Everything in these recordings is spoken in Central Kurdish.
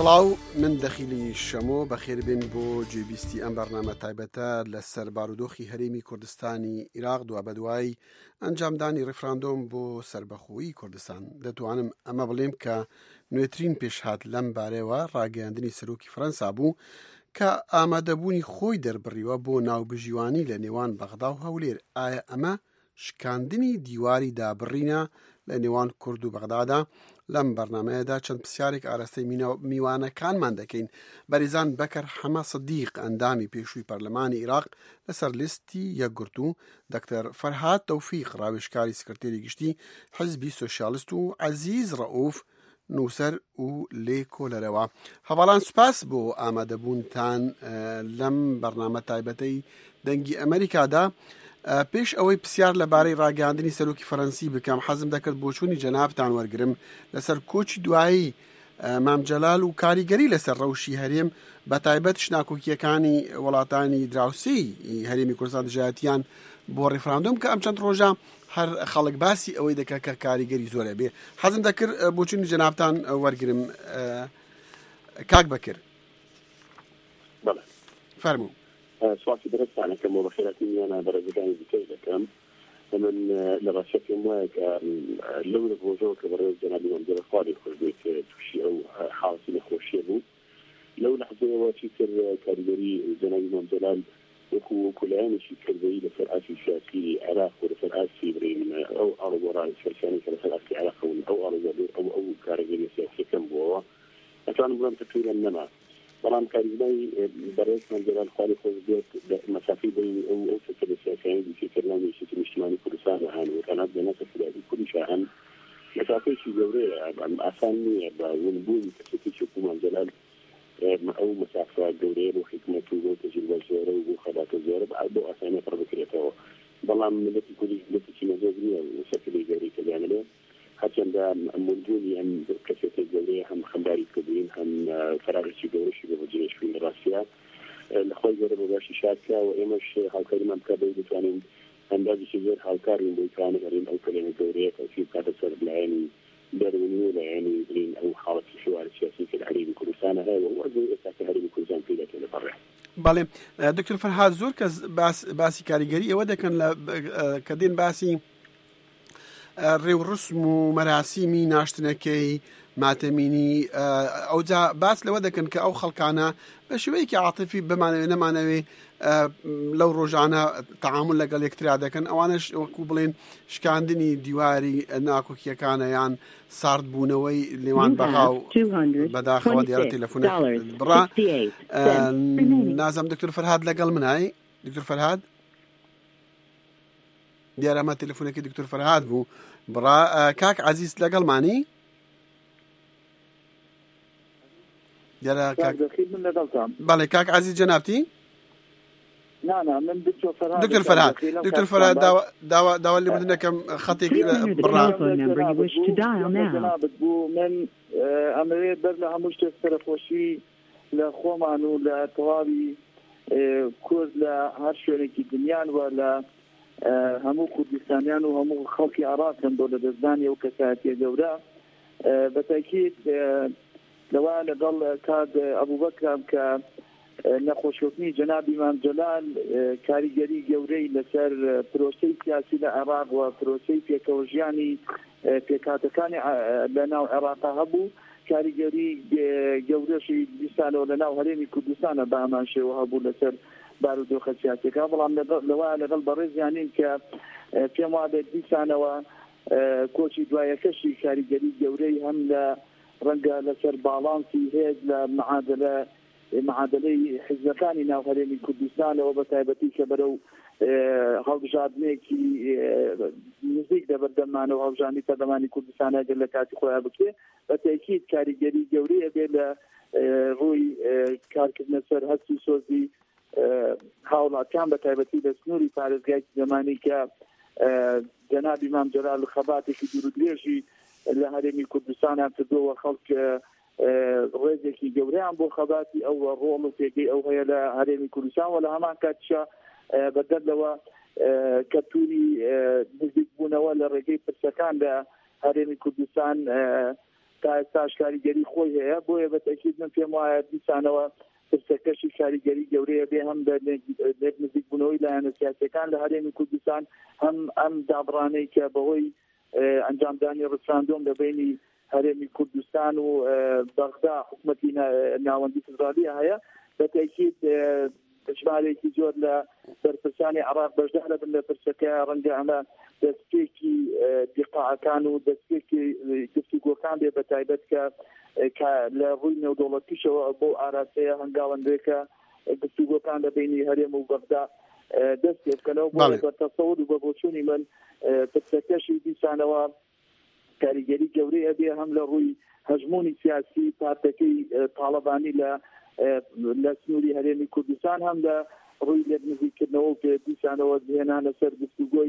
سڵاو من دەخیلی شەمۆ بەخێربێن بۆ جێبیستی ئەم بەرنامە تایبەتە لەسەر بارودۆخی هەرێمی کوردستانی عێراق دوا بەدوای ئەنجامدانی ڕێفراندۆم بۆ سەربەخۆیی کوردستان. دەتوانم ئەمە بڵێم کە نوێترین پێشهات لەم بارەوە ڕاگەیاندنی سەرۆکی فەرەنسا بوو کە ئامادەبوونی خۆی دەربڕیوە بۆ ناوبژیوانی لە نێوان بەغدا و هەولێر. ئایا ئەمە شکاندنی دیواری دابڕینە لە نێوان کورد و بەغدادا؟ لەم بەرنامەیەدا چەند پرسیارێک ئاراستەی میوانەکانمان دەکەین. بەریزان بەکەر حەمە سدیق ئەندامی پێشووی پەرلەمانی عێراق لەسەر لیستی یەکگرت و دکتەر فەرهاد تەوفیق ڕاوێژکاری سکرتێری گشتی حزبی سۆشیالیست و عەزیز ڕەئوف نووسەر و لێ کۆلەرەوە. هەواڵان سوپاس بۆ ئامادەبوونتان لەم بەرنامە تایبەتەی دەنگی ئەمریکادا. پێش ئەوەی پرسیار لەبارەی ڕاگەاندنی سەرۆکی فەرەنسی بکەم، حەزم دەکرد بۆ چوونی جەنابتان وەرگرم لەسەر کۆچی دوایی مام جەلال و کاریگەری لەسەر ڕەوشی هەرێم، بە تایبەت شناکۆکیەکانی وڵاتانی دراوسی هەرێمی کوردستان دژایەتیان بۆ ڕێفراندۆم کە ئەم چەند ڕۆژە هەر خەڵک باسی ئەوەی دەکات کە کاریگەری زۆرە بێ. حەزم دەکرد بۆ چوونی جەنابتان وەرگرم. کاک بەکر فەرموو. سواسی درستانەکەم بۆ بەخێراتی میانە بەڕێزەکانی دیکەی دەکەم. من لە ڕاستیەکەم وایە کە لەو لە ڕۆژەوە کە بەڕێز جەنابی مەمجەل خوالی خۆش بێت کە تووشی ئەو حاڵەتی نەخۆشیە بوو، لەو لەحظەیەوە چیتر کاریگەری جەنابی مەمجەلال وەکو لایەنێکی کردەوەی لەسەر ئاسی سیاسی عێراق و لەسەر ئاسی بڕین ئەو ئاڵوگۆڕانی سەرکانی کە لەسەر ئاسی عێراق بوون ئەو کاریگەری سیاسیەکەم بووەوە ئەتوانم بڵێم کە توورم نەما، بەڵام کاریگەری بەڕێز مەمجەلال خوالی خۆش بێت مەسافەی بین ئەو سەکە لە سیاسیانی دیکەتر ناوێشتی نیشتیمانی کوردستان هەن و کەنات بێنەسە فدادی کوردیش هەن مەسافەیەکی گەورەیە. ئاسان نییە بە ونبوونی کەسێکی وەکو مەمجەلال ئەو مەسافە گەورەیە بۆ حکومەت و بۆ تەجروبە زۆرە و بۆ خەباتە زۆرە بۆ ئاسانیە پڕ بکرێتەوە. بەڵام ملەتی کوردی ملەتێکی مەزۆر نییە سەکەی گەورەی کەدانەوێ، هەرچەندە مونجوونی ئەم کەسێکی گەورەیە هەم خەمباری کردوین هەم فراغێکی گەورەشی بۆ بەجێشوین لە ڕاستیە لەخۆی گەورە بۆ باشی شادکە و ئێمەش هاوکاریمان بکە بۆی بتوانین ئەندازێکی زۆر هاوکارین بۆ بتوانین هەرێم ئەو کەلێمە گەورەیە تەوفیق بکاتە سەر لایەنی دەرونی و لایەنی برین ئەو حاڵەتی شوارە سیاسی کە لە هەرێمی کوردستانە هەیە و وەرزەی ئێستا کە هەرێمی کوردستان پێی دەکەن لەبەڕێ. بەڵێ دکتۆر فەرهاد، زۆر کەس باسی کاریگەری ئەوە دەکەن کە دێن باسی ڕێوڕسم و مەراسیمی ناشتنەکەی ماتەمینی، ئەوجا باس لەوە دەکەن کە ئەو خەڵکانە بە شێوەیەکی عاتیفی بمانەوێ نەمانەوێ لەو ڕۆژانە تەعامل لەگەڵ یەکترا دەکەن، ئەوانش وەکو بڵێن شکاندنی دیواری ناکۆکیەکانە یان سارد بوونەوەی لێوان بەغا و بەداخەوە دیارە تەلەفۆنە بڕا. نازەم دکتۆر فەرهاد لەگەڵ منای؟ دکتۆر فەرهاد دیارە ئەمە تەلەفۆنێکی دکتۆر فەرهاد بوو بڕا. کاک عەزیز لەگەڵمانی؟ بەڵێ کاک عەزیز جەنابتی؟ دکتۆر فەرهاد داوا لێ بدنەکەم خەتێک بڕا. من ئەمەوێت بەر لە هەموو شتێک سەرخۆشی لە خۆمان و لە تەواوی کورد لە هەر شوێنێکی دنیان و لە هەموو کوردستانیان و هەموو خەڵکی عێراقن بۆ لە دەستدانی ئەو کەسایەتیە گەورە. بە تاکید لەوە لەگەڵ کاد ئەبوبەکرام کە نەخۆشیۆکنی جەنابی مامجەلال کاریگەری گەورەی لەسەر پرۆسەی سیاسی لە عێراق و پرۆسەی پێکەوەژیانی پێکهاتەکانی لە ناو عێراقا هەبوو، کاریگەری گەورەشی دیسانەوە لە ناو هەرێمی کوردستانە بە هەمان شێوە هەبوو لەسەر بارودۆخە سیاسیەکە. بەڵام لەوە لەگەڵ بەڕێزیانین کە پێم وابێت دیسانەوە کۆچی دوایەکەشی کاریگەری گەورەی هەم لە ڕەنگە لەسەر باڵانسی هێز لە معادلەی حیزبەکانی ناو هەرێمی کوردستانەوە بە تایبەتی کە بەرەو هەڵبژاردنێکی نزیک دەبەردەمانەوە هەڵبژاردنی پەرلەمانی کوردستانە گەر لە کاتی خۆیان بکرێ، بە تاکید کاریگەری گەورەیە بێ لە ڕووی کارکردنە سەر هەستی سۆزی هاوڵاتیان بە تایبەتی لە سنووری پارێزگای زمانی کە جەنابی مامجەلال خەباتێکی دوورودرێژی لە هەرێمی کوردستانیان کردووە، خەڵک ڕێزێکی گەورەیان بۆ خەباتی ئەو ڕۆڵ و پێگەی ئەو هەیە لە هەرێمی کوردستان و لە هەمان کاتیشە بەدەرلەوە کە تووری نزیک بوونەوە لە ڕێگەی پرسەکان لە هەرێمی کوردستان تا ئێستاش کاریگەری خۆی هەیە بۆیە بەتەکید من پێم وایە دیسانەوە پرسەکەشی کاریگەری گەورەیە بێ هەم لێک نزیک بوونەوەی لایەنە سیاسیەکان لە هەرێمی کوردستان هەم ئەم دابڕانەی کە بەهۆی ئەنجامدانی ڕفراندۆم لە بینی هەرێمی کوردستان و بەغدا حکوومەتی ناوەندی فدرالیە هەیە بەتەکید ژمارێکی زۆر لە بەرپرسانی عراق بەشدارە بن لە پرسەکە ڕەنگە ئەمە دەستپێکی دیقاعەکان و دەستپێکی گفتوگۆکان بێ بەتایبەت کە لە ڕووی نێودەوڵەتیشەوە بۆ ئاراستەیە هەنگاوەندێکە گفتوگۆکان لە بینی هەرێم و بەغدا دەست پێ بکەنەوە بۆ بە تەسەوور و بە بۆچوونی من پرسەکەشی دیسانەوە کاریگەری گەورەیە بێ هەم لە ڕووی هەژمونی سیاسی پارتەکەی تاڵەبانی لە سنووری هەرێمی کوردستان هەم لە ڕووی لێک نزیکردنەوە و دیسانەوە هێنانە سەر گفتوگۆی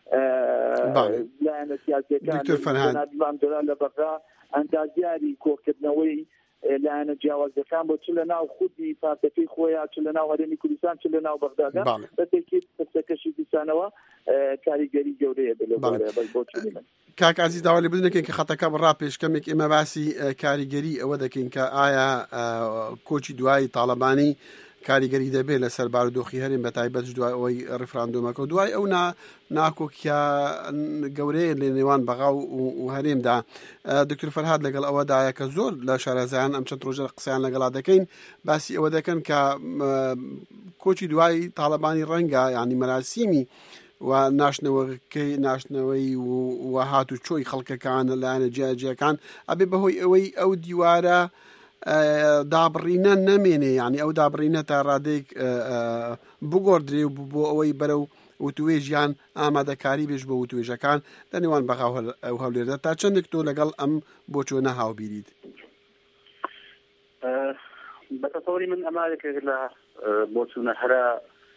لایەنە سیاسیەکان لە بەغدا ئەندازیاری کۆکردنەوەی لایەنە جیاوازەکان بۆ چ لە ناو خودی پارتەکەی خۆیان چ لە ناو هەرێمی کوردستان چ لە ناو بەغدادا بەتێکید پرسەکەشی دیسانەوە کاریگەری گەورەیە بۆچوونی من کاک عزیز داوا لێ بدنەکەین کە خەتەکە بڕا پێشکەمێک ئێمە باسی کاریگەری ئەوە دەکەین کە ئایا کۆچی دوای تاڵەبانی کاریگەری دەبێت لەسەر بارودۆخی هەرێم بەتایبەت دوای ئەوەی ڕفراندۆمەکە و دوای ئەو ناکۆکیە گەورەیە لە نێوان بەغا و هەرێمدا دکتۆر فەرهاد لەگەڵ ئەوەدایە کە زۆر لە شارەزایان ئەم چەند ڕۆژە قسەیان لەگەڵا دەکەین باسی ئەوە دەکەن کە کۆچی دوای تاڵەبانی ڕەنگە یعنی مەراسیمی و ناشنەوەی و هات و چۆی خەڵکەکان لایەنە جیاجیەکان ئەبێ بەهۆی ئەوەی ئەو دیوارە دابڕینە نەمێنێ یعنی ئەو دابڕینە تا ڕادێک بگۆڕدرێ و بۆ ئەوەی بەرەو وتوێژیان ئامادەکاری بێش بۆ وتوێژەکان لە نێوان بەغا ئەو هەولێردا تا چەندێک تۆ لەگەڵ ئەم بۆچۆنە هاوبیریت بەتەسەوری من ئەمالێک لە بۆچوونە هەرە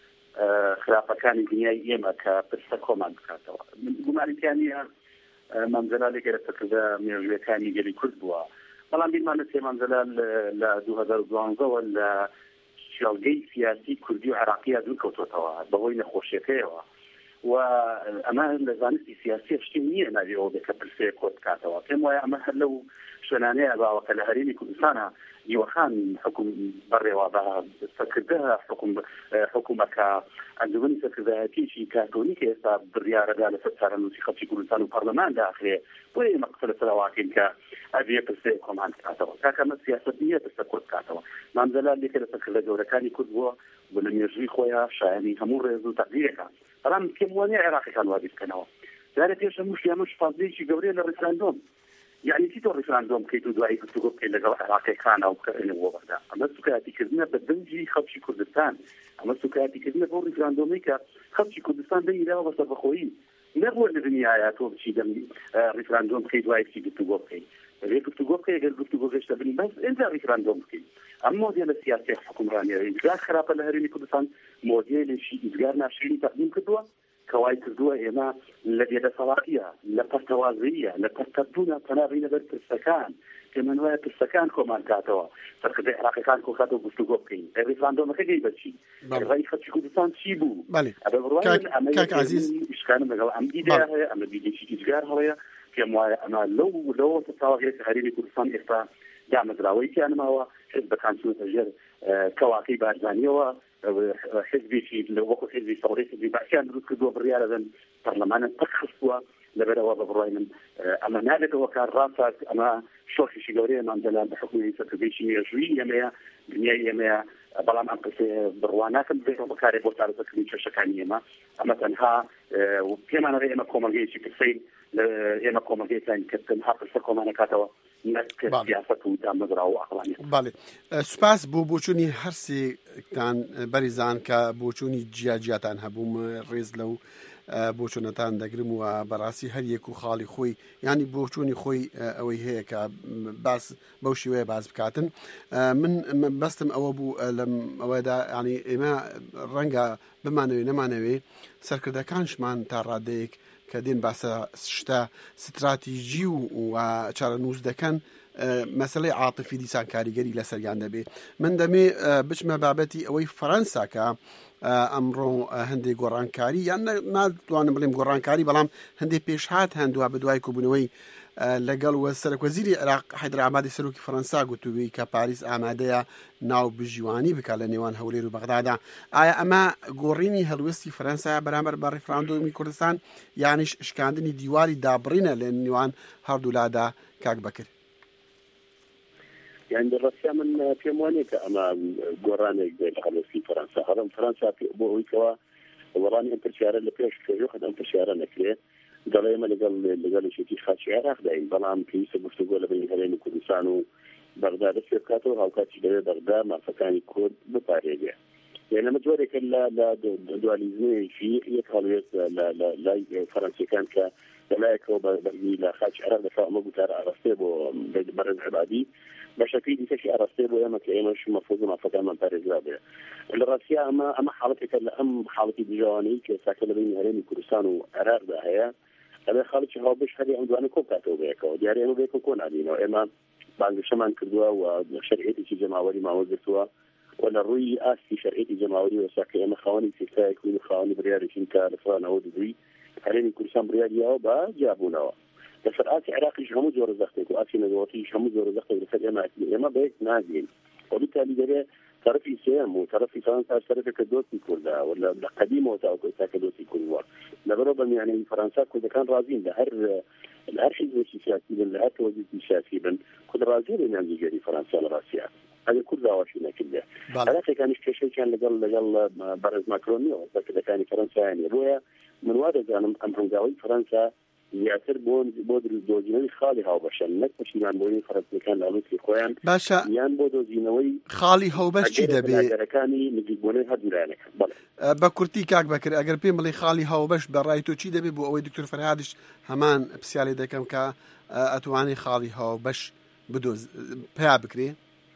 خراپەکانی دنیای ئێمە کە پرسە کۆمان بکاتەوە گومانیتیانە مەمزەلالێکە لە سەرکردە مێژوەکانی گەلی کورد بووە بەڵام بیرمان لە سێمانزەلال لە 2012ەوە لە شێڵگەی سیاسی کوردی و عراقیە دوور کەوتۆتەوە بەهۆی نەخۆشیەکەیەوە و ئەمە لە زانستی سیاسی شتی نییە ناویەوە بێت کە پرسەیە کۆت بکاتەوە پێم وایە ئەمە هەر لەو شوێنانەیە باوەکە لە هەرێمی کوردستانە دیوەخان حکوم بەڕێوە بە سەرکردە حکوومەکە ئەنجومەنی سەرکردایەتیشی کارتۆنی کە ئێستا بڕیارەدا لەسەر چارەنووسی خەڵکی کوردستان و پەرلەمان داخرێ بۆیە ئێمە قسە لەسەرواکەین کە ئەبێ پرسەیە کۆمان بکاتەوە کاکەمە سیاست نییە پرسە کۆت بکاتەوە مامزەلال لێکە لە سەرکردە گەورەکانی کورد بووە بۆ لە مێژووی خۆیان شایانی هەموو ڕێز و تەقدیرەکان بەڵام پێم وانە عێراقیەکان وا بکەنەوە جارە پێش هەموو شیامەش فازەیەکی گەورەیە لە ڕفراندۆم يعني تيتو ريفراندوم كيتو دواي كتوقف كي لقوا عراقي كان أو كأنه وبردا أما سكاتي كذنا بدنجي خبشي كردستان أما سكاتي كذنا فور ريفراندومي كخبشي كردستان بين لا بس بخوي نقول الدنيا تو بشي دم ريفراندوم كي دواي كي كتوقف كي غير كتوقف كي غير كتوقف إيش تبني بس أنت ريفراندوم كي أما ديال السياسة حكومرانية إذا خراب الهرمي كردستان موديل شيء إذا ناشرين تقديم كدوا كواي كردوا هنا الذي دسوائية لبرتوازية لبرتدونا تنابين بالتسكان كمان ويا التسكان كمان كاتوا فكذا عراقي كان كاتوا بستوقفين الريفراندوم كجي بتشي الرئيس خدش كردستان شيبو كاك عزيز إيش كان مجال أم إيدها أم بيجي شيء إجبار هويا كمان أنا لو تساوي هريني كردستان إختا دعم دراوي كان ما هو حزب كان شو تجر كواكي بارزانية حزبي شيء لو وقت حزبي ثوري حزبي بعشان نرد كدوا بالريال ذن برلمان تخصوا لبروا ببراين أما نادك وكان راسك أما شوخي شجوري من دلال بحكم سكبيشي يجوي يميا دنيا يميا بلام أنقص بروانات البيت وبكاري بوتار سكبيشي شكانية ما أما تنها وكمان غير ما كوما جيشي كسين لما كوما جيشان كتن حق سكوما نكاتوا باڵێ سوپاس بۆ بۆچوونی هەرسێکتان بەریزان کە بۆچوونی جیاجیاتان هەبووم ڕێز لەو بۆچوونەتان دەگرم و بەڕاستی هەر یەک و خاڵی خۆی ینی بۆچوونی خۆی ئەوەی هەیە کە باس بەو شێوەیە باز بکاتن من بەستم ئەوە بوو لەم ئەوەدا ینی ئێمە ڕەنگە بمانەوێ نەمانەوێ سەرکردەکانشمان تا ڕادەیەک کە دێن باسە شتە ستراتیژی و چارەنووس دەکەن مەسەلەی عاتفی دیسان کاریگەری لەسەریان دەبێ من دەمێ بچمە بابەتی ئەوەی فەرەنسا کە ئەمڕۆ هەندێک گۆڕانکاری یان ناتوانم بڵێم گۆڕانکاری بەڵام هەندێک پێشهات هەندووە بە دوای کۆبوونەوەی لەگەڵ سەرۆکوەزیری عێراق حەیدەر عەبادی سەرۆکی فەرەنسا گوتووی کە پاریس ئامادەیە ناو بژیوانی بکات لە نێوان هەولێر و بەغدادا. ئایا ئەمە گۆڕینی هەلوێستی فەرەنسا بەرامبەر بە ڕێفراندۆمی کوردستان یانیش شکاندنی دیواری دابڕینە لە نێوان هەردوو لادا کاک بەکر؟ يعني الرسام من بيمواني كأما قراني لغلوسي فرنسا هذا فرنسا بو ويكوا وراني انتشار اللي بيش كيوخد انتشار نكليه قال ما لقال شيء خاص عراق داين بلام في سبب تقول بين هلين كردستان وبغداد الشركاتو هاو كاتش بغداد ما فكاني كورد بطاريجه يعني مجوري كلا لا دواليزمي في يكالويت لا فرنسا كان ك لا يكو لا خاص عراق دفاع مبتار ارستيبو برز عبادي بشكل ديشي ارستيبو يما كاينش مفروض ما فكان من باريس لابه الروسيا اما حالتك حالتي بجواني كساكن بين هلين كردستان وعراق ده هي هذا خالص هو بش هذه عنوان كوكاتو بيكو دياري انه بيكو كون علينا اما بعد شمان كردوا وشرعيتي جماوري ما وزتوا ولا روي اسي شرعيتي جماوري وساكن اما خواني سيسا يكون خواني برياري شنكا لفرانا ودوي هلين كردستان برياري او با جابونا فالآسي عراقي شهمو زور زختك وآسي نزواتي شهمو زور زختك لفر اما بيك نازين وبالتالي ده طرفي سيام وطرفي فرنسا طرفي كدوسي كلها ولا قديمه وتاو كدوسي كلها لبربا يعني فرنسا كذا كان رازين لهر حزب سياسي لهر توجه سياسي كذا رازين يعني جري فرنسا لراسيا هذا كلها واشينا كلها هذا كان شيء كان لقال برز ماكروني وكذا كان فرنسا يعني رؤيا من وارد أن هنغاوي فرنسا يعتبر بودر الدوزينوي خالي هاو بشن نكمش يعني بودر فرنسا كان لالوس لخوان باشا يعني بودر زينوي خالي هاو بش چی دەبێ ئەگەرەکانی نزیکبوونەی هەردوولایەنەکە بە کورتی کاک بەکر ئەگەر پێم بڵێ خاڵی هاوبەش بەڕای تۆ چی دەبێت بۆ ئەوەی دکتۆر فەرهادش هەمان پرسیاری دەکەم کە ئەتوانی خاڵی هاوبەش بدۆز پیا بکرێ؟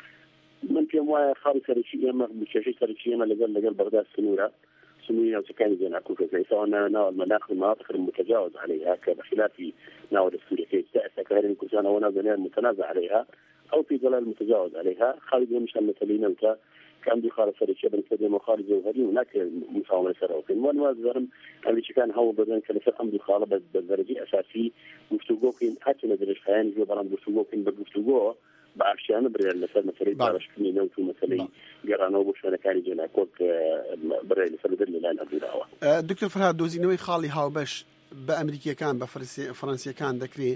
من پێم وایە خاڵی سەرەکی ئێمە بچێژەی سەرەکی ئێمە لەگەڵ بەغداد سنوورە سنووري أو سكان زين عكوكة زي سواء نوع المناخ المناطق المتجاوز عليها بخلاف نوع السوري كي تأسى كهرين كسانا ونازلين المتنازع عليها أو في ضلال المتجاوز عليها خالد يمشي المثلين أنت كان دي خالد فريشة بن كديم وخالد جوهري هناك مساومة سراوكين وان زرم اللي كان هو بدن كلفة أمر خالد بالدرجة أساسي مفتوقوكين حتى ندرج خيان جو برام مفتوقوكين بمفتوقوه بعرشان بريال لسر مثلي بعرشكني نوتو مثلي قرانو بوشنا كان جنا كوك بريال لسر بدل لان أبوراوا دكتور فرهاد دوزينوي خالي هاوبش بأمريكا كان بفرنسيا كان ذكري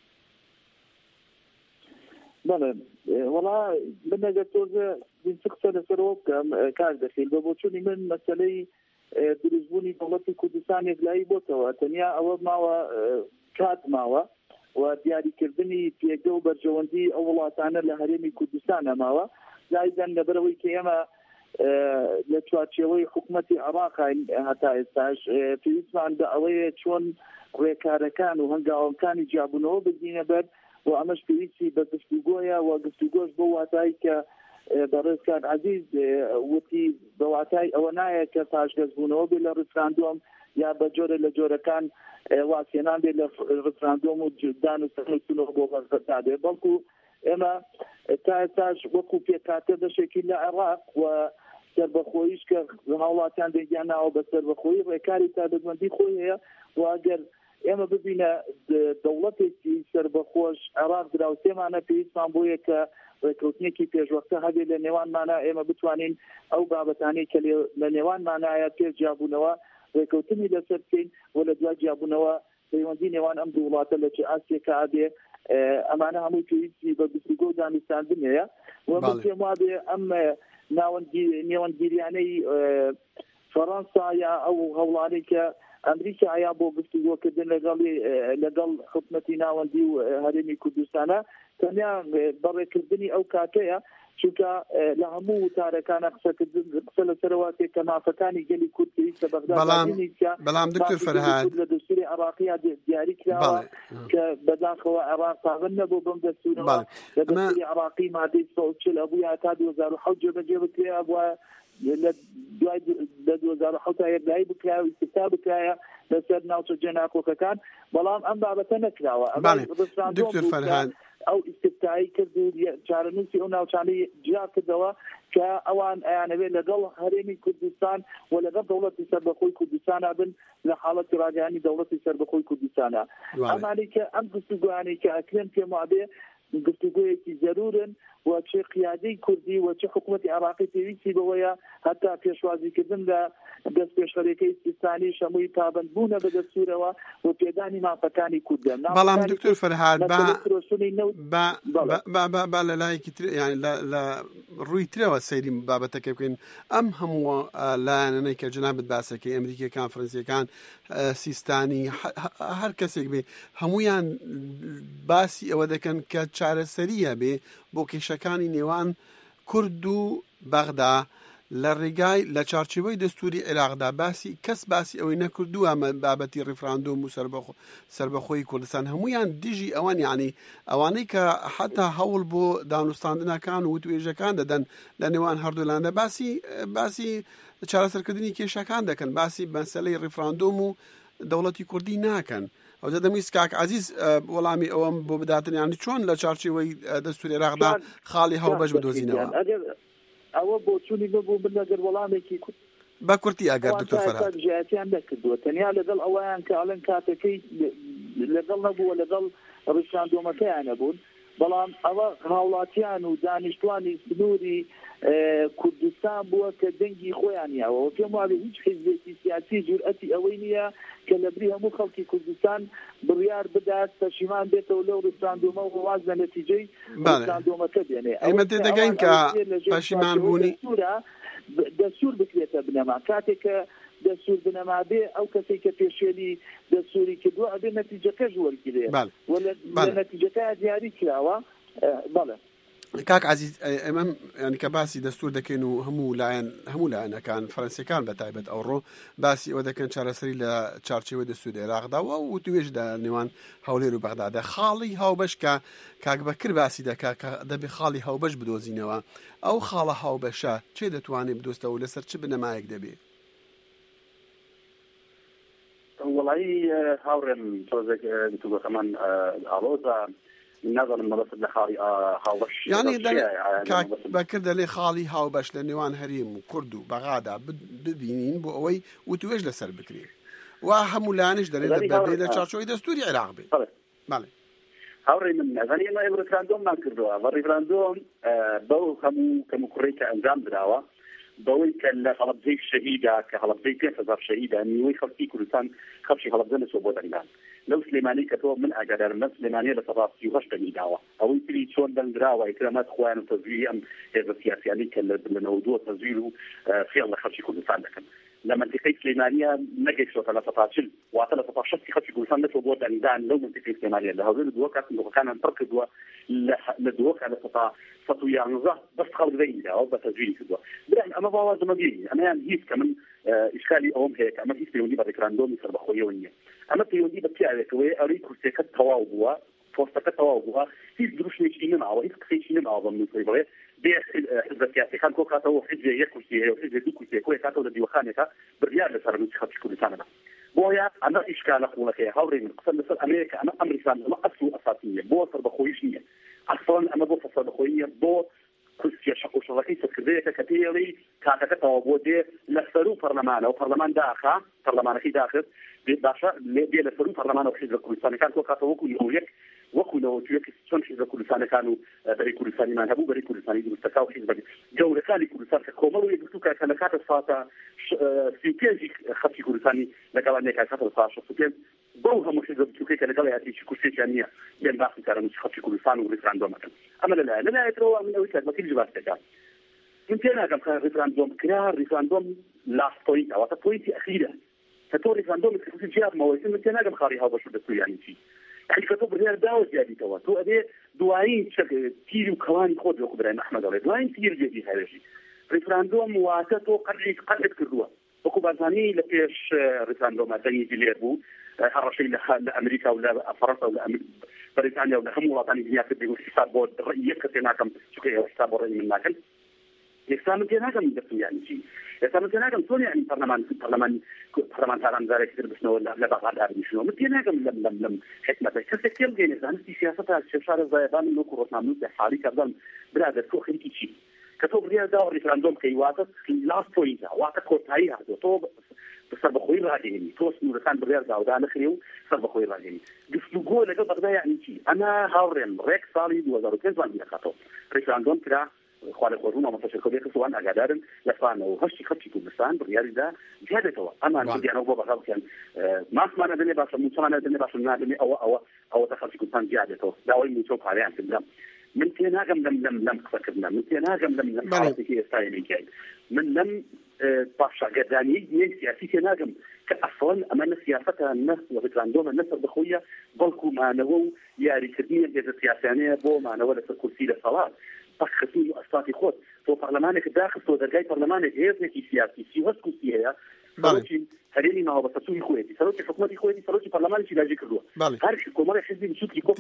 بله والله من جاتوزه بنسقط لسروب كان دخيل ببوشوني من مسألة درزبوني دولتي كردستان يبلاي بوتوا تنيا أول ما كات ماوا ودياريكردنی پێگە و بەرژەوەندی ئەو وڵاتانە لە هەرێمی کوردستانە ماوە زایدەن لەبەرەوەی کە ئێمە لە چوارچێوەی حکوومەتی عێراق هەتا ئێستاش پێویستمان بە ئەوەیە چۆن ڕێکارەکان و هەنگاوەکانی جیابوونەوە بگینە بەر و ئەمەش پێویستی بە گفتوگۆیە و گفتوگۆش بۆ واتایی کە بەڕێزکار عەزیز وتی بە واتای ئەوە نایە کە پاشگەزبوونەوە بێ لە ڕفراندۆم یا بە جۆرە لە جۆرەکان واسێنان بێ لە ڕفراندۆم و دان و سەرکردنەوە بۆ بەرگەدادێ بەڵکو ئێمە تا ئێستاش وەکو پێکاتە دەشێکی لە عێراق و سەربەخۆییش کە هاوڵاتیان دەیگیاناوە بە سەربەخۆیی ڕێکاری تایبەتمەندی خۆی هەیە و ئەگەر ئێمە ببینە دەوڵەتێکی سەربەخۆش عێراق دراوسێمانە پێویستمان بۆیە کە ڕێکەوتنێکی پێشوەختە هەبێ لە نێوانمانە ئێمە بتوانین ئەو بابەتانەی کە لە نێوانمانایە پێش جیابوونەوە ڕێکەوتنی لەسەر بکەین و لە دوای جیابوونەوە پەیوەندی نێوان ئەم دوو وڵاتە لە چ ئاسیەکە ئابێ ئەمانە هەمووی پێویستی بە گفتوگۆ و دانیستاندن هەیە و پێم وابێ ئەم نێوەندگیریانەی فەڕەنسا یا ئەو هەوڵانەی کە ئەمریکا یا بۆ گفتوگۆکردن لەگەڵ حکومەتی ناوەندی و هەرێمی کوردستانە تەنیا بەڕێکردنی ئەو کاتەیە چونکە لە هەموو وتارەکانە قسە لەسەرەواتێک کە مافەکانی گەلی کورد پێویستە بەغداد بەڵام دکتۆر فەرهاد لە دەستوری عێراقیە دیاری کراوە کە بەداخەوە عێراق پابند نەبوو بەم دەستورەوە لە دەستوری عێراقی مادەی 140 ئەبووە تا 2007 جێبەجێ بکرێ بووە لە 2007 تا یەکلایی بکرا و استفتا بکرایە لەسەر ناوچە جێناکۆکەکان بەڵام ئەم بابەتە نەکراوە. دکتۆر فەرهاد ئەو ئیستفتایی کرد و چارەنووسی ئەو ناوچانەی جیا کردەوە کە ئەوان ئەیانەوێت لەگەڵ هەرێمی کوردستان و لەگەڵ دەوڵەتی سەربەخۆی کوردستانە بن لە حاڵەتی ڕاگەیاندنی دەوڵەتی سەربەخۆی کوردستانە. ئەمانەی کە ئەم گفتوگویانەی کە ئەکرێن پێم وابێ گفتوگویەکی ضرورن و چه قیادەی کوردی و چه حکوومەتی عراقی پێویستی بەوەیە هەتا پێشوازیکردن لە دەست پێشخەرەکەی سیستانی شەمووی پابندبوونە بە دەستورەوە و پێدانی مافەکانی کوردە. بەڵام دکتۆر فەرهاد با لە لایەکی تر یعنی لە ڕووی ترەوە سەیری بابەتەکە بکەین. ئەم هەموو لایەنەی کە جنابەت باسەکەی ئەمریکیەکان فەرەنسیەکان سیستانی هەر کەسێک بێ هەمویان باسی ئەوە دەکەن کە چارەسەریە بێ بۆ کێشەکانی نێوان کورد و بەغدا لە ڕێگای لە چارچێوەی دەستوری عێراقدا کەس باسی ئەوەی نەکردووە بابەتی ڕیفراندۆم و سربەخۆی کوردستان هەمویان دژی ئەوان یعنی ئەوانەی کە حتا هەوڵ بۆ دانوستاندنەکان و وتوێژەکان دەدەن لە نێوان هەردوولاندا باسی چارەسەرکردنی کێشەکان دەکەن باسی مەسەلەی ڕیفراندۆم و دەوڵەتی کوردی ناکەن. ئەو دەمویست کاک عەزیز وەڵامی ئەوەم بۆ بداتن یانی چۆن لە چارچێوەی دەستوری عێراقدا خاڵی هەوبەش بدۆزینەوە. ئەوە بۆ چوونی ببوو من لەگەر وەڵامێکی بە کورتی ئەگەر دکتۆر فەرهاد ژیاتیان نەکردووە تەنیا لەگەڵ ئەوەیان کە ئەڵەن کاتەکەی لەگەڵ نەبووە لەگەڵ ڕیشاندۆمەکەیان نەبوون بەڵام ئەوە هاوڵاتیان و دانیشتوانی سنووری کوردستان بووە کە دەنگی خۆیان یاوە پێم وایە هیچ حیزبێکی سیاسی جورئەتی ئەوەی نییە کە لەبری هەموو خەڵکی کوردستان بڕیار بدات پەشیمان بێتەوە لەو ڕیفراندۆمە و واز لە نەتیجەی ڕیفراندۆمەکە دێنێ. ئێمە تێدەگەین کە پەشیمان بوونی دەستور بکرێتە بنەما کاتێک کە دەستور بنەما بێ ئەو کەسێک کە پێشێلی دەستوری کردووە ئەبێ نەتیجەکەش وەرگرێ و لە نەتیجەکە دیاری کراوە. بەڵێ کاک عزیز ئەمە ینی کە باسی دەستور دەکەین و هەموو لایەنەکان فەرەنسیەکان بە تایبەت ئەوڕۆ باسی ئەوە دەکەن چارەسەری لە چارچێوەی دەستوری عێراقداوە و توێژدا نێوان هەولێر و بەغدادا خاڵی هاوبەش کە کاک بەکر باسی دەکا کە دەبێ خاڵی هاوبەش بدۆزینەوە ئەو خاڵە هاوبەشە چێ دەتوانێت بدۆستەوە لەسەر چ بنەمایەک دەبێت؟ وڵایی هاوڕێم تۆزێک کەمان ئاڵۆزە نظرم مەبەست لە خاڵی هاوبەش یعنی کاک بەکر دەڵێ خاڵی هاوبەش لە نێوان هەرێم و کورد و بەغادا ببینین بۆ ئەوەی وتوێژ لەسەر بکرێت و هەموو لایەنش دەڵێن بەبێ لە چارچۆی دەستوری عێراق بێت. بەڵێ هاوڕێ من ئەزانێ ئێمە ڕیفراندۆممان کردووە بە ڕیفراندۆم بەو هەموو کەموکوڕەی کە ئەنجام درراوە بەوەی کە لە هەڵەبجەی شەهیدا کە هەڵەبجەی 5,000 شەهیدا نیوەی خەڵکی کوردستان خەڵکی هەڵەبجە لەچۆ بۆ دەنگان لەو سلێمانی کە تۆ من ئاگادارم لە سلێمانیە لە 38 دەنگیداوە ئەوەی تری چۆن دەنگراوە ئیکرامات خۆیان و تەزویری ئەم هێزە سیاسیانی کە لە 92 تەزویر و فێڵ لە خەڵکی کوردستان دەکەن لە منطقەی سلێمانیە نەگەیشتۆتە لە 140 واتە لە 160 خەڵکی کوردستان نەچۆ بۆ دەنگدان لەو منطقەی سلێمانیە لە هەولێر دووە کات سندوقەکانیان پڕ کردووە لە دووە کات لە 111 بەس خەڵک دەنگیداوە بە تەزویری کردووە. برام ئەمە باوازمە بێنی ئەمەیان هیچ کە من ئیشکالی ئەوم هەیە کە ئەمە هیچ پەیوەندی بە ڕیفراندۆمی سەربەخۆییەوە نییە. ئەمە پەیوەندی بە پیاوێکەوەی ئەوەی کورسەکە تەواو بووە پۆستەکە تەواو بووە هیچ دروشتێکی نەماوە هیچ قسەیەکی نەماوە بەم نووسەی بڵێ بێ حزب سیاسیەکان کۆ کاتەوە حزب یەک کورسی هەیە و حزب دوو کورسی کۆ کاتەوە لە دیوەخانێکە بڕیار لەسەر نووسی خەڵکی کوردستانەدا بۆیە ئەمە ئیشکالە خۆڵەکەیە هاوڕێ من قسە لەسەر ئەمریکا ئەمە ئەمریکان ئەمە ئەسڵ و ئەساسی نییە بۆ سەربەخۆییش نییە ئەسڵەن ئەمە بۆ سەربەخۆیی نییە بۆ کورسیە شەقۆشەڵەکەی سەرکردەیەکە کە پێڵی کاتەکەتەوە بۆ دێ لە سەر و پەرلەمانە و پەرلەمان داخە پەرلەمانەکەی داخست باشە بێ لە سەر و پەرلەمانە و حیزب کوردستانەکان کۆ کاتەوە وەکو نەوەتویەکی چۆن حیزب کوردستانەکان و بەری کوردستانیمان هەبوو بەری کوردستانی دروستەکە و حیزب گەورەکانی کوردستان کە کۆمەڵ و یەکگرتووکە کە لە کاتە ساتە 35 خەڵکی کوردستانی لەگەڵانێکا کاتە 65 بەو هەموو حیزب بچووکەی کە لەگەڵ یاریی کورسێکیان نییە بێن باسی کارەنووسی خەڵکی کوردستان و ڕیفراندۆمەکەن ئەمە لەلایەتەوە من ئەوەی کات بەکیل جوابەکە من پێ ناکەم کە ڕیفراندۆم کرا ڕیفراندۆم لاست پۆینت ئەوەتە پۆینتی ئەخیرە کە تۆ ڕیفراندۆم کردی جیابمەوەی من پێ ناکەم خاڵی هاوبەش و دەستوریانی چی يعني كتب ريال داوز يعني تو أبي دواعين شكل تيري وكواني خود لو خبرين أحمد الله دواعين تيري جدي هذا الشيء ريفراندوم واتته قريت كردوا وكو بازاني لكيش ريفراندوم أتاني جليبو هالشيء لأمريكا ولا فرنسا ولا بريطانيا ولا هم وطني جنيات بيقول حساب بود رأيك كتناكم شو كي حساب رأي من ناكل يستعمل جناكم يدفن يعني شيء يستعمل جناكم توني يعني برلمان تاران ذلك كتير بس نقول لا بعض عارف شنو متجناكم لم حكمة كسر جيني زان في سياسة الشرشار زيادان نقول رسنا من حالي كذا بلاد الكوخ هيك شيء كتب لي دور ريفراندوم كي واتت لاست بوينت واتت كوتاي هذا توب بسبب خوي راجعني توس نور كان بريال داود انا خريو بسبب خوي راجعني قلت له لقى بدا يعني شيء انا هاورن ريك صالي 2015 دي كاتو ريفراندوم كده خوالي خورنا ما فشل كده سواء اقدر لفانا وهشي خطي كردستان بريال ده جهدته اما عندي انا بابا كان ما اسمعنا دني باش مو دني باش دني او دخل في كردستان جهدته داوي نشوف عليه عند الدم من تناغم لم فكرنا من تناغم لم حركة استايل جاي من لم طاشا قداني سياسي تناغم كأصلا أمانة سياستها الناس وبتراندوم الناس بخويا بلكو ما نو ياري كدير جزء سياسية بو ما نو ولا كرسي للصلاة تخصيص أصوات خود تو برلمانك داخل تو درجاي برلمانك هذا سياسي سياسي كرسيها سلوكي هريني ما هو بتصوي خويتي سلوكي حكومتي خويتي سلوكي برلمانك لا جي كلوا هارش الكوماري حزبي بشوف يكوف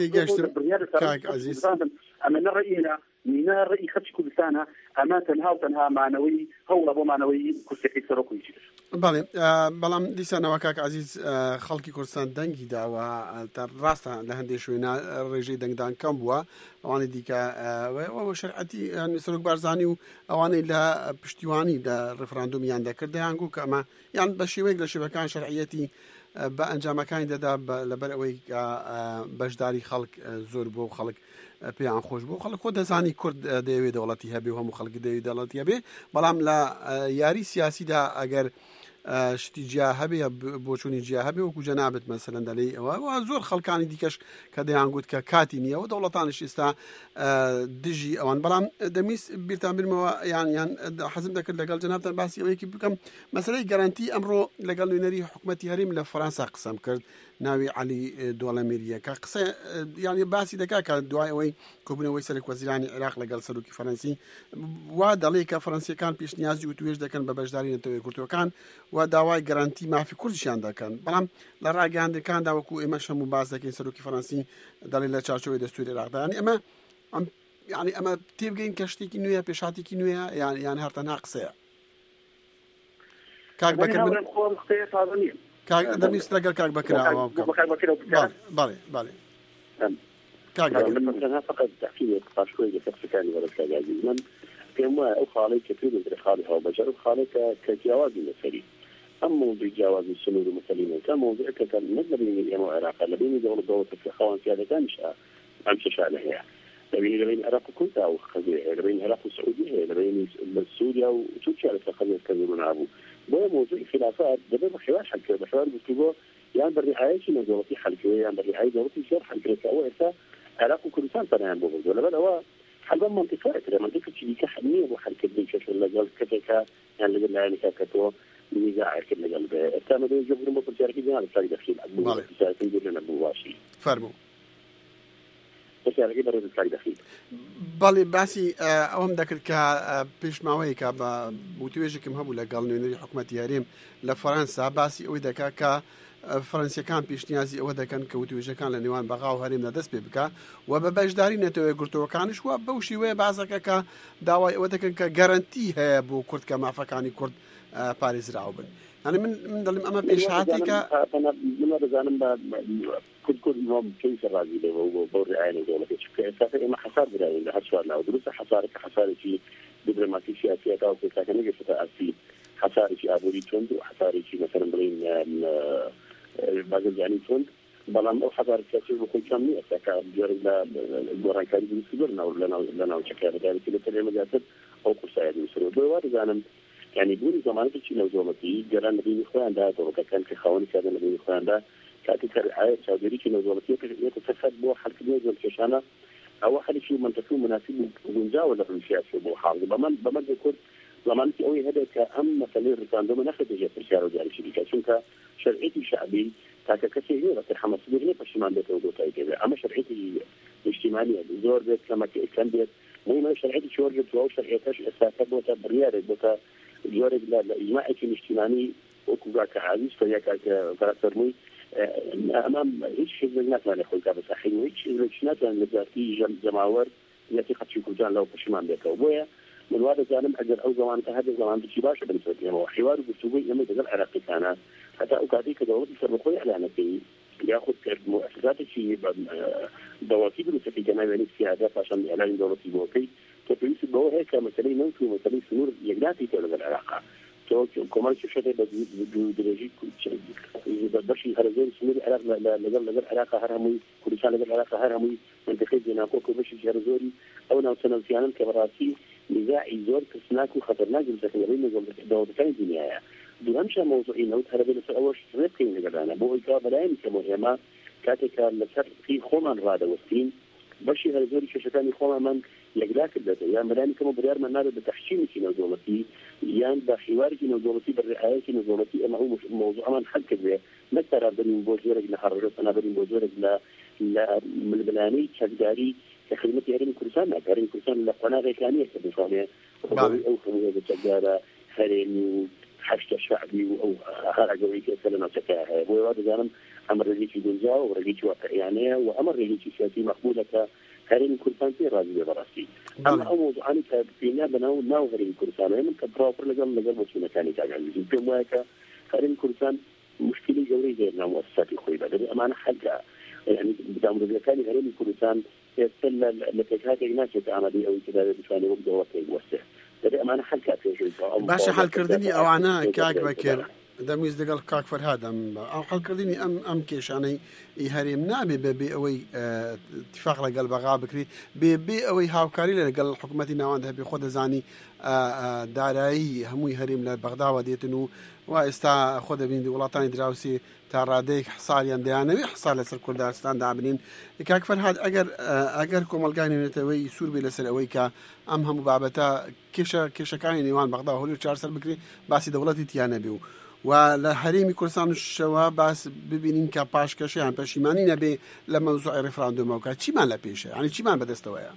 كاك عزيز أما نرأينا من رأي خدش كل سنة أما تنها معنوي هو أبو معنوي كرسي سلوكي يجي بله بلام دیسان وکاک عزیز خلقی کردستان دنگی دا و تر راستا لهندی شوینا رجی دنگ دان کم بوا اوانی دیکا و شرعتی یعنی سرک بارزانی و اوانی لا پشتیوانی دا رفراندوم یان دا کرده هنگو که اما یعنی بشیوک لشبکان شرعیتی با انجام کانی دا لبلوی بجداری خلق زور بو خلق پیان خوش بو خلق خود زانی کرد دیوی دولتی هبی و هم خلق دیوی دولتی هبی بلام لا یاری سیاسی دا اگر شتی جاهبه بوچونی جاهبه و جنابت مثلا دلی و زور خلقانی دیکش کده انگود که کاتینیه و دولتانش استا دجی اوان بلام دمیس بیرتان برم یعنی حزم دکر لگل جنابت باسی او یکی بکم مثلا گارانتی امرو لگل نری حکومتی هریم لفرانسا قسم کرد ناوی علی دولمیریه که قصه یعنی باسی دکا که دعای اوی کوبنه وی سرک وزیرانی عراق لگل سلوکی فرانسی و دلی که فرانسی کان پیش نیازی و تویش دکن ببجداری نتوی کرتو کان و داوای گارانتی معفی کردشان دکن بلام لراجع عند كان داوكو إمشى مبازة كين سلوكي فرنسي دليل لشاشوي دستوري راقدا يعني أما تبقين كشتي كنويا بشاتي كنويا يعني هرتا ناقصة كاك بكر من كاك دمي استرجل كاك بكر بالي كاك بكر مثلا فقط تحكي شوية في كان ولا كذا من كما أو خالي كثير من خالي هو بجر خالي كجواز مثلي أما موضوع جواز السنود المسلمين كان موضوع كان مثل بين اليمن والعراق لبين دولة في خوان في هذا كان مش شأنها لبين العراق كنت أو خزية لبين العراق والسعودية لبين السوريا وتركيا على خزية كذبون أبو ده موضوع خلافات ده بخلاف حكي بخلاف بتقول يعني بالرعاية شيء دولتي حلقة يعني بالرعاية دولتي شر حلقة أو إسا عراق وكردستان تنام بوجود ولا بد هو حلبا منطقة كده منطقة شيء كحمية وحركة بيشة ولا جال كتكا يعني اللي يعني كتو نزاع كده قلب الثاني ده يجبر مصر شاركي جال سايد أخير أبو سايد يقولنا أبو واشي فرمو بس يعني كده رد سايد أخير بالي باسي أهم ذكر كبيش معوي كاب متوجه كم هبوا لقال نري حكومة ياريم لفرنسا باسي أو ذكر فرنسا كان بيشنيازي أو ذا كان كوتوجه كان لنيوان بقاو هريم ندس ببكا وببجداري نتوي قرتو كانش وبوشي وبعضك كدعوة أو ذا كان كجارانتي هي بو كرد كما فكاني كرد باريس راوبن يعني من ضمن أما بيشاتي أنا من هذا زمان كل يوم كيف الرازي له وبوري عينه دولة كذا كذا ما حصار براي له حصار ودروس حصار كحصار شيء دبلوماسي سياسي أو كذا كان يجي فتاة أصلي حصار شيء أبوري توند وحصار شيء مثلا بين بعض يعني توند بلام أو حصار سياسي وكل كم يأتي بيرد الجوران كاري بيسودنا ولا وشكله ذلك كل كلمة جاتت أو كسائد بيسودوا دوار زمان يعني بوري زمان في شيء نوزومتي جران نبي إخوان ده تو كان كخواني كذا نبي إخوان ده كاتي رعاية سعودية نوزومتي يتفسد بو حركة نوزوم كشانة أو حد شيء منطقي مناسب ونجاوز السياسة بو حافظ بمن يكون زمان في أوي هذا كأهم مثلا الرفاندوم ناخذ جزء الشارع جاري شركة شنك شرعيتي شعبي ككثير بس الحماس بيجي بشمان بيت ودوتاي كذا أما شرعيتي الاجتماعية زور بيت كما كان بيت مو شرعيتي شو رجعت أو شرعيتش أساسا بوتا بريارة بوتا جورج لا إجماعي اجتماعي وكذا كعزيز فيا كراترمي أمام هيش الناس ما نقول كذا صحيح وهيش الناس اللي ذاتي جماور التي قد يكون لو بشمان بيته وبويا من وهذا جانب أجر أو زمان هذا زمان بشي باشا بالنسبة لهم وحوار بسوي يوم يتقل عراقي كان حتى أوقاتي كدولة يسرقوا إعلاناتي ياخذ مؤسسات الشيء دواتيب في جماعة السيادات عشان إعلان دولتي بوكي تبيس بوه هيك مثلا نوتو مثلا سنور يقداتي تولد العراق تو كمان شو شيء بدرجي بدرشي هرزين سنور العراق لقل العراق هرمي كل سنة العراق هرمي من تخيل كوكو بشي هرزوري أو نوصل سيانا كبراسي نزاعي زور كسناك وخطرناك بسكنين دولتين الدنيا دوامشا موضوعين أو تهربين أول شيء ربكين لقدانا بوه كابلاين كمهمة كاتك لسر في خومان رادة وستين بشي هرزوري شاشتاني خوما من يقلاك البدء يعني ملاني كما بريار من نابد بتحشيمي في نوزولتي يعني بحواري في نوزولتي بالرعاية في نوزولتي أما هو موضوع من حل كذا مثلا بني بوزورك لحررت أنا بني بوزورك من البلاني شكداري كخدمتي هرين كرسان هرين كرسان لقناة غيكانية كبشانية أو خمية بتجارة هرين حشت الشعبي أو هرجوي كسلنا تكاه وهذا جانب أمر رجيتي جنزاو ورجيتي واقعيانية وأمر رجيتي سياسي مقبولة هرين كرسان في رازي براسي أما موضوع أنا كبينا بناو ناو هرين كرسان من كبرافر لقل مش مكاني تاجعني جيبهم واقع هرين كرسان مشكلة جوري غيرنا مؤسسات خوي بدل أمانة حاجة يعني بدام رجلكاني هرين كرسان يستل لتكات الناس يتعاملي أو كذا بشاني وبده وقت يوسع بدل أمانة حاجة باش حل كردني أو أنا كاك بكر دميز دقل كاك فرهاد أو حل كردني أم كيش يعني يهرم نابي بأوي اتفاق لقل بغا بكري بأوي هاوكاري لقل الحكومة نواندها بخود زاني دارایی هەمووی هەریم لە بەغداوە دێتن و وائستا خۆ دەبین وڵاتانی دراوسی تا ڕادەیەک حساریان دەیانەوێ حسار لەسەر کوردستان دابنین کاک فەرهاد ئەگەر کۆمەلگای نوێنێتەوەی سوور بێ لەسەر ئەوەی کە ئەم هەموو بابەتە کێشەکانی نێوان بەغدا و هەولێر چارسەر بکرێ باسی دەوڵەتی تیانە بێ و لە هەرێمی کوردستان و شەوە باس ببینین کە پاشکەشیان پەشیمانی نەبێ لە مەوزوعی ڕێفراندۆمەوە چیمان لە پێشە یعنی چیمان بەدەستەوەیە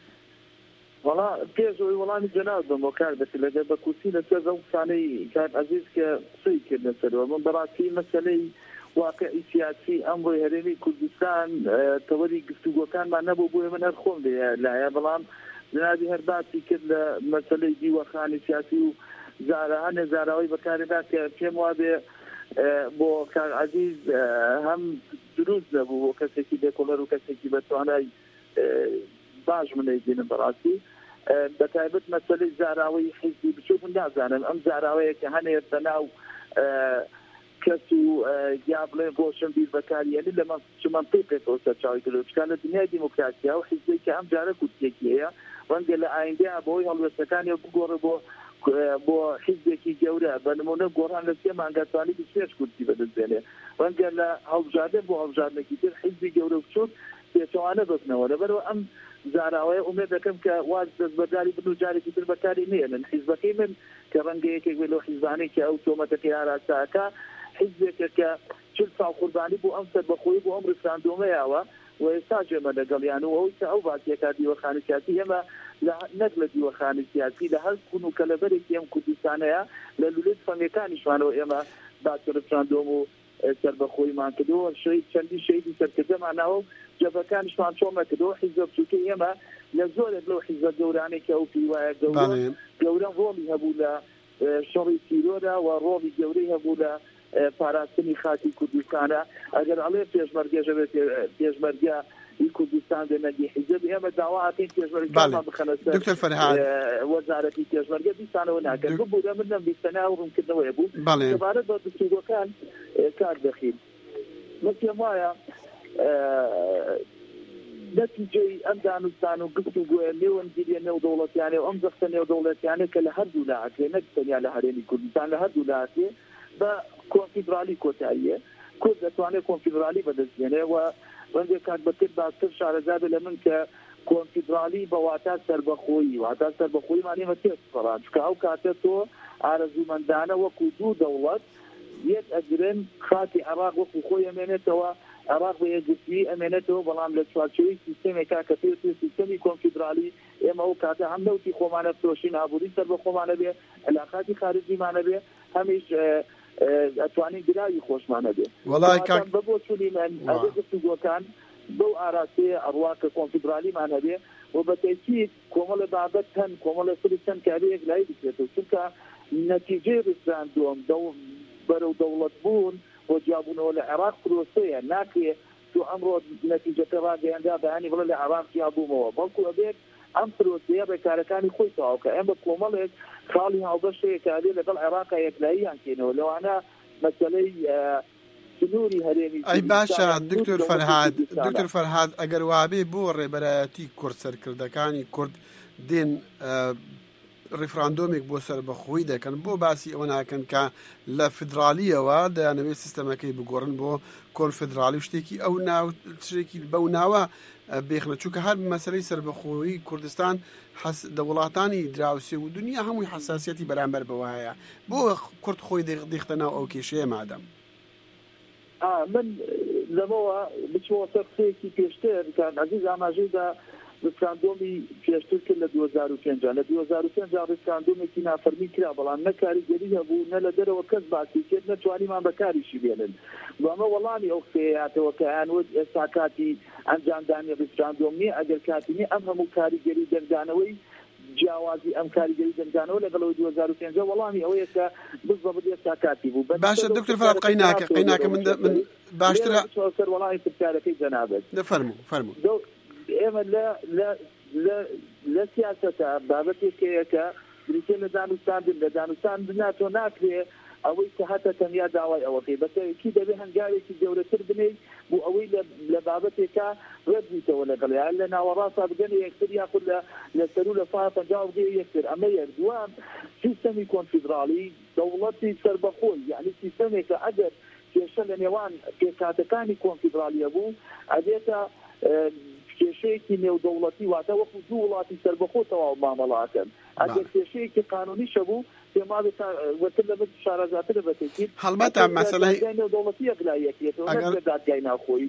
والله پێشەوەی وەڵامی جەناب دەمۆکار دەکە لەگەر بە کورسی لەسەر ئەو قسانەی کات عەزیز کە قسەی کرد لەسەرەوە من بەڕاستی مەسەلەی واقعی سیاسی ئەمڕۆی هەرێمی کوردستان تەوەری گفتوگۆکانمان نەبوو بۆیە من هەر خۆم لایە بەڵام جەنابی هەر باسی کرد لە مەسەلەی دیوەخانی سیاسی و زارەهانە زاراوەی بەکارێدا کە پێم وابێ بۆ کاک عەزیز هەم دروست نەبوو بۆ کەسێکی دێکۆڵەر و کەسێکی بەتوانای باش منەی دێنم بەڕاستی بەتایبەت مەسەلەی زاراوەی حیزبی بچوو من نازانم ئەم زاراوەیە کە هەنێ بەناو کەس و یا بڵێن ڕۆشن بیر بەکاریێنی لە منتیقێکەوە سەرچاوی کردو چکار لە دنیای دیموکراسیا و حیزبی کە ئەم جارە کوردێکی هەیە ڕەنگە لە ئایندەیە بۆی هەڵوێستەکانی بگۆڕێ بۆ حیزبێکی گەورە بە نمونە گۆڕان لە 3 مانگەتوانی 25 کورسی بەدەستێنێ ڕەنگە لە هەڵبژاردن بۆ هەڵبژاردنێکی تر حیزبی گەورە بچووک پێچەوانە ببنەوە لەبەرەوە ئەم زاراوەیە ئومێد دەکەم کە واز دەستبەرداری بن و جارێکی تر بەکاری نێنن حیزبەکەی من کە ڕەنگە یەکێک بێ لەو حیزبانەی کە ئەو تۆمەتەکەی ئاراستاکە حیزبێکە کە 40 ساڵ قوربانی بۆ ئەم سەربەخۆیی بۆ ئەم ڕێفراندۆمەیەوە و ئێستا جێمە لەگەڵیان و ئەوەی کە ئەو باسیەکە دیوەخانی سیاسی ئێمە نەک لە دیوەخانی سیاسی لە هەر کوون و کەلەبەرێکی ئەم کوردستانەیە لە لولێت فەنگەکانیشمانەوە ئێمە باسی ڕێفراندۆم و سەربەخۆیمان کردەوە چەندی شەیدی سەرکردەمان ناوە جەبەکانیشمان چۆمە کردەوە حیزب بچووکەی ئێمە لە زۆرێک لەو حیزبە گەورانەی کە ئەو پیوایە گەورە ڕۆڵی هەبوو لە شەڕی تیرۆدا و ڕۆڵی گەورەی هەبوو لە پاراستنی خاتی کوردستانە ئەگەر ئەڵێ پێشمەرگێژە بێت پێشمەرگە کوردستان دێنەگی حیزب ئێمە داواکەین پێشمەرگەمان بخەنە سەر دکتۆر فەرهاد وەزارەتی پێشمەرگە بیستانەوە ناکەن ببوو من لەم بیستانە ڕوونکردنەوەیە بوو دەبارەت بە گفتوگۆکان کار دەخین من پێم وایە نتیجەی ئەم دانوستان و گفتوگۆیە نێوەندگیریە نێودەوڵەتیانێ و ئەم جەختە نێودەوڵەتیانێ کە لە هەردوو لاکێ نەک تەنیا لە هەرێمی کوردستان لە هەردوو لاکێ بە کۆنفیدرالی کۆتاییە کورد دەتوانێت کۆنفیدرالی بەدەستێنێ و ڕەنگە کات بەکرد باشتر شارەزا بێ لە من کە کۆنفیدرالی بە واتە سەربەخۆیی واتە سەربەخۆییمان ئێمە تێسپەڕان چکە ئەو کاتە تۆ ئارەزومەندانە وەکو دوو دەوڵەت یەک ئەگرن خاتی عێراق وەکو خۆی ئەمێنێتەوە عێراق بە یەکگرتووی ئەمێنێتەوە بەڵام لە چوارچێوەی سیستەمێکا کە پێوتێ سیستەمی کۆنفیدرالی ئێمە ئەو کاتە هەم نەوتی خۆمانە فرۆشین ئابووری سەر بە خۆمانە بێ علاقاتی خارجیمانە بێ هەمیش ئەتوانین گراوی خۆشمانە بێ بە بۆ چوونی من ئەگە گفتوگۆکان بەو ئاراستەیە ئەڕوا کە کۆنفیدرالیمان هەبێ وبالتأكيد كومل بابتهن كومل سلسن كاريك لا يدكتو شنك نتيجة رفراندوم برو دولة بون وجابونه العراق فلوسية ناكي تو أمر نتيجة راجع عندها بهاني ولا العراق جابوه مو بلكو أبيك أم فلوسية بكاركاني خويته أو كأم بكومل خالي أو بشيء كاري لقل العراق يكلاي يمكنه لو أنا مثلا ئەی باشە دکتۆر فەرهاد ئەگەر وابێ بۆ ڕێبەرایەتی کورد سەرکردەکانی کورد دێن ڕیفراندۆمێک بۆ سەربەخۆیی دەکەن بۆ باسی ئەوە ناکەن کە لە فدرالیەوە دەیانەوێت سیستەمەکەی بگۆڕن بۆ کۆنفدرالی و شتێکی ئەو شتێکی بەو ناوە بێخنە چووکە هەر مەسەلەی سەربەخۆیی کوردستان لە وڵاتانی دراوسێ و دنیا هەمووی حساسیەتی بەرامبەر بەوە هەیە بۆ کورد خۆی دێختە ناو ئەو کێشەیە مادەم من لەمەوە بچەوە سەر قسەیەکی پێشتر کە عەزیز ئاماژەیدا ڕیفراندۆمی پێشتر کرد لە 2005 لە 2005 ڕیفراندۆمێکی نافەرمی کرا بەڵام نە کاریگەری هەبوو نە لە دەرەوە کەس باسی کرد نەتوانیمان بەکاریشی بێنن بەمە وەڵامی ئەو قسەیەتەوە کە یانوت ئێستا کاتی ئەنجامدانی ڕیفراندۆم نییە ئەگەر کاتی نیە ئەم هەموو کاریگەری دەنگدانەوەی جیاوازی ئەم کاریگەری دەنگدانەوە لەگەڵەوەی 2005 وەڵامی ئەوەیە کە بزبەت ئێستا کاتی بوو باشە دکتۆر فەرهاد قەیناکە من باشترە سەر وەڵامی پرسیارەکەی جەنابەت فەرموو ئێمە لە سیاسەتە بابەتێکەیە کە بریتێ لە دانوستان بناتۆ ناکرێ ئەوەی کە هەتە تەنیا داوای ئەوەکەی بەتەکی دەبێ هەنگاوێکی گەورەتر بنێ بۆ ئەوەی لە بابەتێکە ڕێبیتەوە لەگەڵ لە ناوەڕاستە بگەنە یەکتر یاخود لە سەرو لە فا پەنجاو بگێ یەکتر ئەمە یەک دوام سیستەمی کۆنفیدرالی دەوڵەتی سەربەخۆی یعنی سیستەمێکە ئەگەر کێشە لە نێوان پێکاتەکانی کۆنفیدرالیە بوو ئەدێتە کێشەیەکی نێودەوڵەتی واتە وەکو دوو وڵاتی سەربەخۆتەوە مامەڵاکەن ئەگەر کێشەیەکی قانونیشە بوو پێما وەتر لە شارەزاتر بەتێکیت هەڵبەتە مەسەلەی نێودەوڵەتی یەکلایەکێتەوە دادگای ناوخۆیی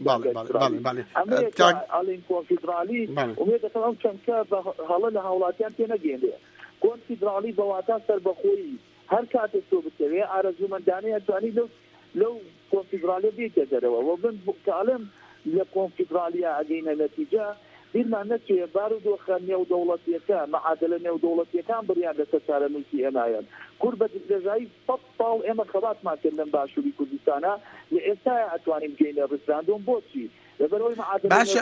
ئەڵین کۆنفیدرالی ومێ دەکەم ئەم چەندکە هەڵە لە هاوڵاتیان پێ نەگەێنێ کۆنفیدرالی بەواتە سەربەخۆیی هەر کاتێک تۆ بتەوێ ئارەزومەندانەیە توانی لەو کۆنفیدرالیە بێتە دەرەوە وە بن کاڵم لە کۆنفیدرالیە ئەگەینە نەتیجە بیرمان نەچێ بارودۆخە نێودەوڵەتیەکە مەعادلە نێودەوڵەتیەکان بڕیان لەسەر چارەنووسی ئێمایان کورد بە درێژایی 100 ساڵ ئێمە خەباتمان کرد لەم باشووری کوردستانە لە ئێستاە ئەتوانین بگەینە ڕیفراندۆم بۆچی باشە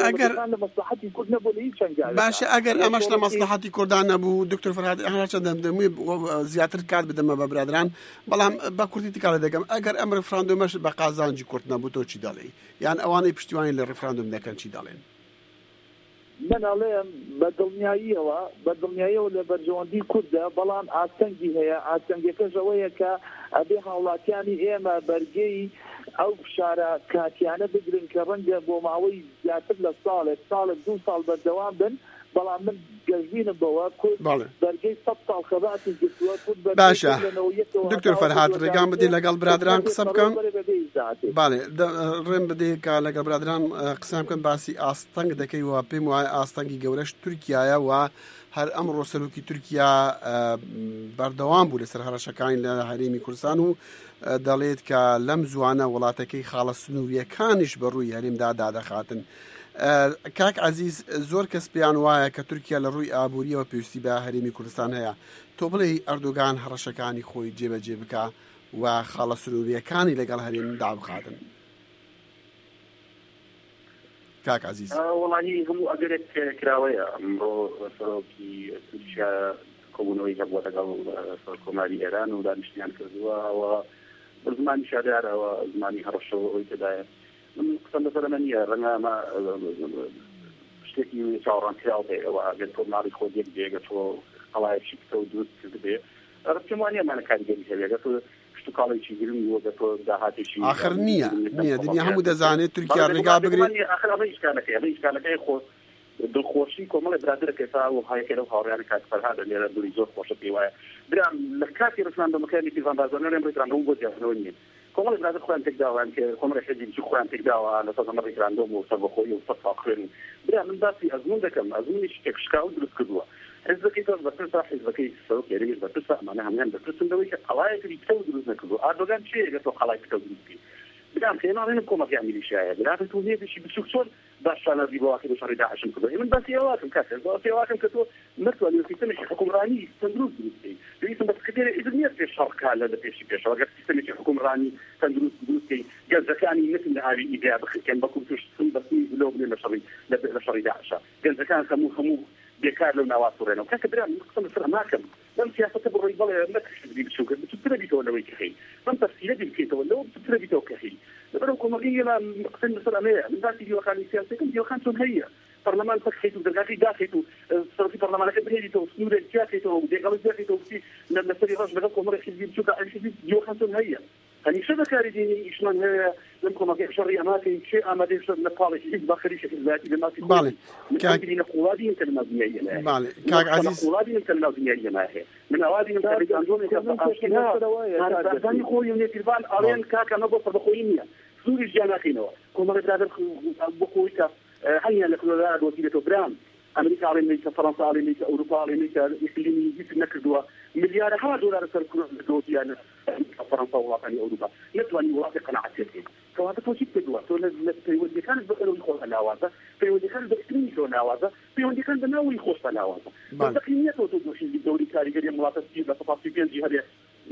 ئەگەر ئەمەش لە مەسلحەتی کوردان نەبوو دکتۆر فەرهاد هەرچەندە دەمووی زیاتر کات بدەمە بە برادران بەڵام بە کوردی تکارە دەکەم ئەگەر ئەم ڕیفراندۆمەش بە قازانجی کورد نەبوو تۆ چی دەڵێ یان ئەوانەی پشتیوانی لە ڕیفراندۆم دەکەن چی دەڵێن من ئەڵێم بەدڵنیاییەوە لە بەرژەوەندی کوردە بەڵام ئاستەنگی هەیە ئاستەنگەکەش ئەوەیە کە ئەبێ هاوڵاتیانی ئێمە بەرگەی ئەو شارە کاتیانە بگرن کە ڕەنگە بۆ ماوەی زیاتر لە ساڵێک 2 ساڵ بەردەوام بن بەڵام من گەژبینم بەوە کورد بەرگەی 100 ساڵ خەباتی گرتووە کورد باشە دکتۆر فەرهاد ڕێگان بدێ لەگەڵ برادران قسە بکەم باڵێ ڕێم بدێ کە لەگەڵ برادران قسە بکەم باسی ئاستەنگ دەکەیەوە پێم وایە ئاستەنگی گەورەش تورکیایە و هەر ئەمڕۆ سەرۆکی تورکیا بەردەوام بوو لەسەر هەرەشەکانی لە هەرێمی کوردستان و دەڵێت کە لەم زوانە وڵاتەکەی خاڵە سنووریەکانیش بەڕووی هەرێمدا دادەخاتن کاک عەزیز زۆر کەس پێیان وایە کە تورکیا لە ڕووی ئابووریەوە پێویستی بە هەرێمی کوردستان هەیە تۆ بڵێ ئەردۆگان هەڕەشەکانی خۆی جێبەجێ بکە و خاڵە سنووریەکانی لەگەڵ هەرێمدا بخاتن کاک عەزیز وڵانی هەموو ئەگەرێک کراوەیە ئەمڕۆ سەرۆکی تورکیا کۆبوونەوەی هەبووە لەگەڵ کۆماری ئێران و دانیشتیان کردووە بە زمانی شادارەوە زمانی هەڕەشەوە ئەوی تێدایە من قسەم لەسەر ئەمە نییە ڕەنگە ئەمە شتێکی چاوەڕانکراو هەیەەوە ئەگەر تۆ ماڵی خۆت یەک بێگە تۆ هەڵایەکی بکە و دروست کرد بێ پێم وانە ئەمانە کاریگەری هەیە تۆ شتوکاڵێکی گرنگ وەگە تۆ داهاتێکی ئاخر نییە دنیا هەموو دەزانێت تورکیا ڕێگا بگرێت ئاخر ئەمە ئیشکالەکەی خۆ دڵخۆشی کۆمەڵی برادرەکە تا و هایەکە لەو هاوڕیانی کات فەرهاد لێرە دووری زۆر خۆشە پێی وایە برام لە کاتی ڕیفراندۆمەکانی پیرڤانبازانە لێم ڕیفراندۆم بۆ جیاوازەوە نییە کۆمەڵی برادر خۆیان تێکداوان کە کۆمەڵی حەزیکی خۆیان تێکداوە لەسەر ئەمە ڕیفراندۆم و سەربەخۆیی و سەد ساڵ خوێن برام من باسی ئەزمون دەکەم ئەزمونیش تێکشکاو دروست کردووە حزبەکەی تۆش بەپرسا حزبەکەی سەرۆک یاریش بەپرسا ئەمانە هەمویان بەپرسن لەوەی کە قەڵایەکی پتە و دروست نەکردووە ئاردۆگان چییە ئەگەر تۆ قەڵای پتە دروست بکەی برام خينا رين كوما في عملي شاي لا تقولي بشي بسوكسون باش انا دي بواكي باش اريد عشان كذا من بس يواكم كاسر بس يواكم كتو مرتوا اللي في تمشي حكم راني تندروس بنتي ليس بس كثير اذا نيت في الشرق هذا في شي بيش وقت تمشي حكم راني تندروس بنتي قال زكاني مثل هذه ايجاب كان بكم توش بس لو من المشاريع لا شريد عشان قال زكان خمو بيكار لو نواسورنا وكاك برام نقسم السر ما كم لم سياسة تبرر يبغى ما تشتري بسوق بتشتري ولا ويكحي لم تفسير دي كيتو ولا بتشتري بتوكحي لبرو كومرية ما نقسم السر ما من ذاتي دي وكان سياسة كم دي وكان هي برلمان فكحيتو دقاقي داخيتو صار في برلمان كبير تو سنور الجاكيتو دي قبل جاكيتو في لما سري رجل بقى كومرية خلي بسوق على شيء دي وكان هي يعني شبكة رديني إشلون هي لمكم أكيد شرية ما في شيء ما دين شد نقالي شيء بخري شكل ذاتي بما في بالي كاين قوادين كلمة دنيا بالي كاك عزيز قوادين كلمة دنيا ما هي من أوادين مثل عندهم كذا ثاني خوي يونيت البال أرين كاك أنا بصر بخوينيا سوري جاناخينه كم رد هذا بخويك هيا لكلاد وكيلة برام أمريكا أمريكا فرنسا أمريكا أوروبا أمريكا إسلامي يتنكدوا مليارات دولار سرقوا الدوتيان فرنسا ووطني أوروبا نتواني وافق على عتيقين كواتا توشيت بدوا في ودي كان بقولوا يخوض الأوازة في ودي كان بكترين يخوض الأوازة في ودي كان بناوي يخوض الأوازة والتقنيات وتدوشي الدوري كاري قريب ملاطة سيبا تفاصيل بينجي هذه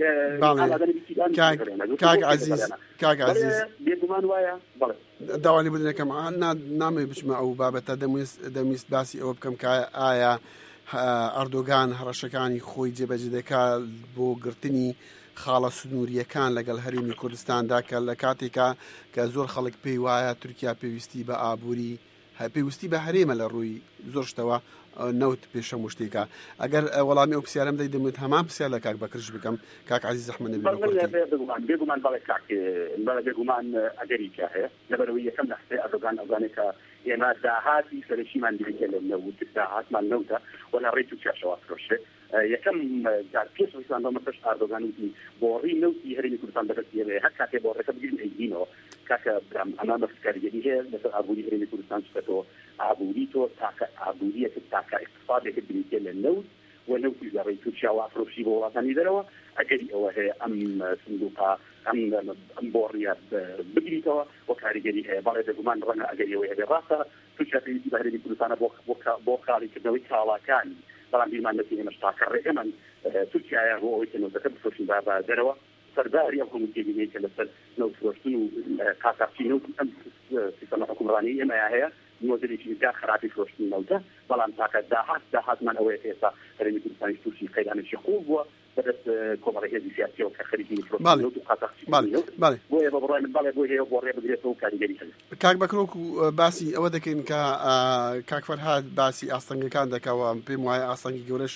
كاك عزيز بيجمان ويا بلد داواني بدنا كم نامي بجمع أو بابته دميس باسي أو بكم كآية أردوغان هرشكاني خوي جبجدكا بو قرتني خاڵە سنووریەکان لەگەڵ هەرێمی کوردستاندا کە لە کاتێکا کە زۆر خەڵک پێی وایە تورکیا پێویستی بە ئابووری پێویستی بە هەرێمە لە ڕووی زۆر شتەوە نەوت پێشەم شتێکە ئەگەر وەڵامی ئەو پرسیارەم دەیدەمت هەمان پرسیار لە کاک بەکرش بکەم کاک عزیز ئەحمەد بێگومان بەڵێ کاک بێگومان ئەگەریکە هەیە لەبەرەوەی یەکەم لەحسێ ئەردۆغان ئەوزانێکە ئێمە داهاتی سەرەکیمان دیکە لە نەوت داهاتمان نەوتە وەلا ڕێی تووچاشەوە فرۆشێ یەکەم جار پێش ویسان بە مەسەش ئاردۆغانوتی بۆڕی نەوتی هەرێمی کوردستان بەدەستێنێ هەر کاتێ بۆڕەکە بگرین ئەیدینەوە کاکە ئەمە بەفکاریگەری هەیە لەسەر ئابووری هەرێمی کوردستان چکەتەوە ئابووری تۆ تاکە ئابووریەکە تاکە اقتصادێکە بریتێ لە نەوت و نەوتی لە ڕێی تورکیا و ئافرۆشی بۆ وڵاتانی دەرەوە ئەگەری ئەوە هەیە ئەم سندوقا ئەم بۆڕیە بگریتەوە و کاریگەری هەیە بەڵێ دەگومان ڕەنگە ئەگەری ئەوەی هەبێ ڕاستە تورکیا پێویستی بە هەرێمی کوردستانە بۆ خاڵیکردنەوەی کاڵاکانی بەڵام بیرمان نەچینە مەشتاکە ڕێگەمان تورکیایە بۆ ئەوەی کە نەوتەکە بفرۆشین با دەرەوە سەرداری ئەم هەموو تێبینەی کە لەسەر نەوت فرۆشتن و کاساپچی نەوت ئەم سیستەمە حکومڕانی ئێمە هەیە مۆدلێکی دا خراپی فرۆشتن نەوتە بەڵام تاکە داهاتمان ئەوەیە ئێستا هەرێمی کوردستانی تووشی قەیدانێکی خوب بووە بەدەست کۆمەڵی هێزی سیاسیەوە کە خەریکی فرۆشتن نەوت و کاساپچی بۆیە بە بڕای من بەڵێ بۆی هەیە بۆ ڕێ بگرێتەوە و کاریگەری هەیە کاک بەکرۆک و باسی ئەوە دەکەین کە کاک فەرهاد باسی ئاستەنگەکان دەکەوە پێم وایە ئاستەنگی گەورەش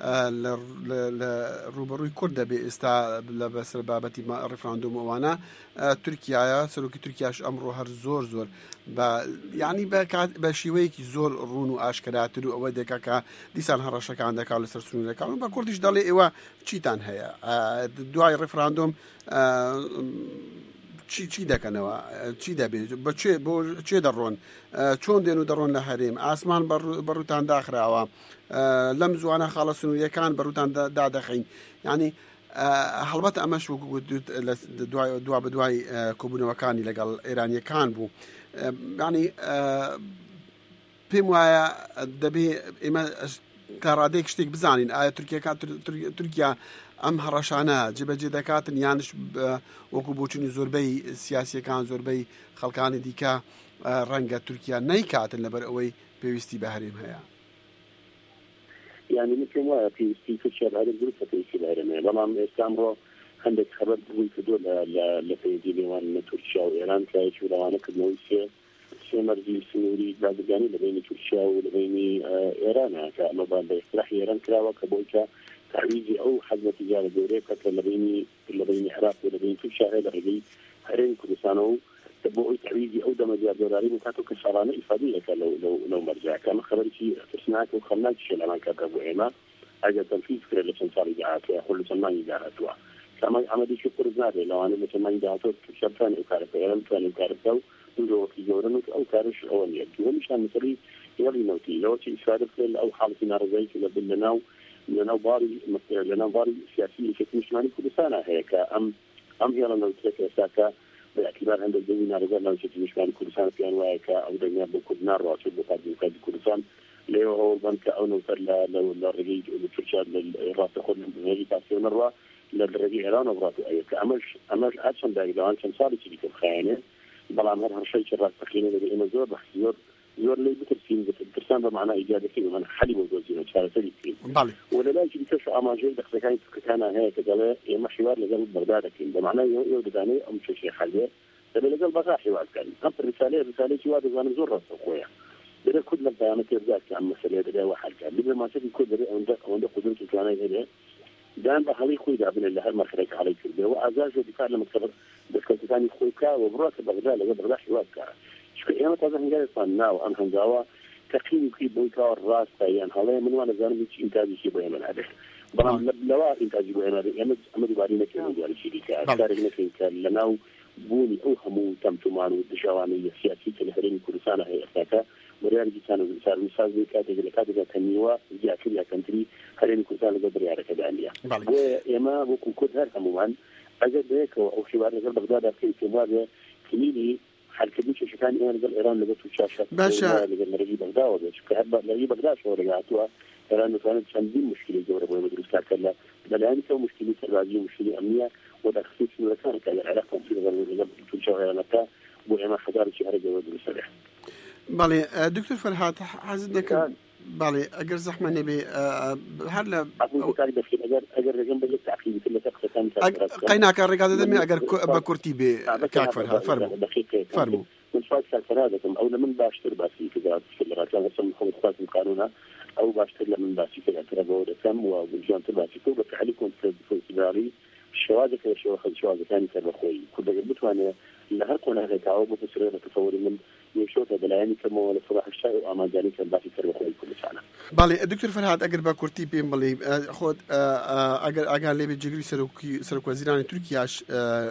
لە ڕوبەڕووی کورد دەبێ ئێستا لە بەسەر بابەتی ڕێفراندۆم ئەوانە تورکیایە سەرۆکی تورکیاش ئەمڕۆ هەر زۆر یعنی بە شێوەیەکی زۆر ڕوون و ئاشکراتر و ئەوە دەکا کە دیسان هەڕەشەکان دەکات لەسەر سنوورەکان و بە کوردیش دەڵێ ئێوە چیتان هەیە دوای ڕێفراندۆم چی دەکەنەوە چی دەبێت بۆ چێ دەڕۆن چۆن دێن و دەڕۆن لە هەرێم ئاسمان بەڕووتان داخراوە لەم زوانە خاڵە سنووریەکان بەڕووتان دادەخین ینی هەڵبەت ئەمەش دوا بە دوای کۆبوونەوەکانی لەگەڵ ئێرانیەکان بوو ینی پێم وایە دەبێ ئێمە کارادەیەک شتێک بزانین ئایا تورکیا ئەم هەڕەشانە جێبەجێ دەکاتن یانش وەکو بۆچوونی زۆربەی سیاسیەکان زۆربەی خەڵکانی دیکە ڕەنگە تورکیا نەیکاتن لەبەر ئەوەی پێویستی بە هەرێم هەیە يعني مثل ما في تركيا هذا الجروب في العالم بلام استمروا عندك خبر بقول كدول لفيدي لوان تركيا وإيران كايش ولوان كدنوسيا سمرجي سنوري بعد يعني لبين تركيا ولبين إيران كأنه بعد إصلاح إيران كلاوة كبويكا تعويضي أو حزمة تجارة دورية كلبين العراق ولبين تركيا هذا الرجل هرين كردستانو تبوي تعويضي أو دمجار دولاري مكاتو كشرانة إفادية لو مرجع كان خبر شيء تسمعك وخلناك شيء لما كتبوا إيمان أجل تنفيذ فكرة لسنصار إدعاتها كل سنمان إدعاتها كما عمدي شكر زنادي لو أنا لسنمان إدعاتها كشبتان إكارة إيران كان إكارة ندو في جورنك أو كارش أوليات ومشان مثلي يلي نوتي لو شيء إفادة أو حالة نارزيك لنا باري سياسية كتمش معني كل سنة هيك أم هي لنا نوتيك إساكا باعتبار عند الجميع رجال نوشة مشكان كردستان في أنواعك أو دنيا بكردنا راسل بقاد كردستان ليه هو البنك أو نوصل للرجيج للفرشاد للراسخون من تاسيون الروا للرجيج إيران وبراتو أيك أمش أحسن داعي لو أنت صار شيء كخيانة بلام هذا الشيء شرط تخينه اللي إما زور بحث زور اللي بترسيم بترسم بمعنى إيجابي فيه من حلي موضوع زين شارع سليم ولا لا يجي كش أماجيل دخل كان هيك كذا إما حوار لقلب بغداد كين بمعنى يود ثاني أم شيء حاجة تبي لقلب بقى حوار كان أم رسالة شواد زمان زور رأس أخويا بدأ كل البيانات يرجع عن مسألة بدأ واحد كان بدأ ما شفت كل بدأ عنده قدرة كمان هذا دان بخلي خوي دابن اللي هل ما خرج عليه كذا وعزاز ودفاع لما كبر بس كنت ثاني خوي كا وبروك بغداد لقى بغداد حوار كا شو أنا هذا هنجار صنّا وأنا هنجاوا تقييم كي بويكا الراس تيان هلا من وانا زاني مش إنتاجي شيء بيعمل هذا برام لوا إنتاجي بيعمل هذا أمد بعدين كانوا يعني شيء كارجنا في كلنا بوني أو همو تم تمان والدشوانية السياسية اللي هرين كل سنة هي أساسا وريان جيتانو صار مثال زي كاتب تنيوا جاء كلها كنتري هرين كل سنة قدر يعرف كذا عليا ويما بكون كل هذا عموما أجد هيك أو شيء بعد نقول بغداد في كمادة كميني حال كبيش شكان إيران لقيت شاشة باشا لقينا رجيب بغداد وش كهرباء رجيب بغداد شو رجعتوها إيران كانت شندين مشكلة جورا بمدرس كلا بلاني كان مشكلة سرعية مشكلة أمنية وتخصيص من كان كان العلاقة في الغرب في شهر متى وإما حضارة شهر جواد السريع. بالي دكتور فرحات حزنك بالي أجر زحمة نبي هلا أقول كاري بس أجر جنب التعقيد كل شخص كان قيناك الرجال دمي أجر بكرتي بكاك فرحات فرمو من شوية كالفرادكم أو لمن باشتر باسي كذا في الرجال كان رسم خمسة قانونا أو باشتر لمن باسي كذا ترى كم وبالجان تباسي كوب عليكم في السباري الشواذ الشواذ ثاني تبخوي كل جبت وأنا لهكون هذا تعاون بتصير تصور من يشوف بلاني كم ولا صباح الشاي وأما ذلك الباقي تبخوي كل سنة. بالي دكتور فرحات أجر بكرتي بين بالي خود أجر لي بيجري سرك وزيران تركياش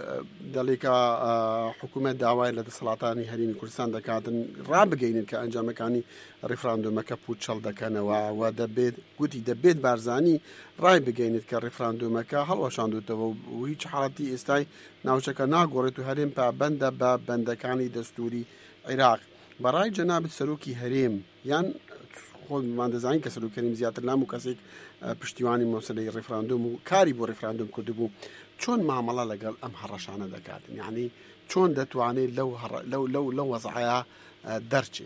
ذلك حكومة دعوة للسلاطين هرين كردستان دكاتن راب جينين كأنجام مكاني ريفراندوم كابوتشال دكان ودبيت قلتي دبيت بارزاني راي بجينت كريفراندوم كهل وشاندو تو وهيج حالتي استاي ناوشك ناغورتو هرين بند كاني دستوري عراق براي جناب السلوكي هريم يعني خود ما دزاين كسلوك كريم زيادة لامو كسيك بشتيواني موصلي الريفراندوم وكاري بو ريفراندوم كدبو شون معاملة لقال أم هرشانة دكاتن يعني شون دتواني لو وضعها درجة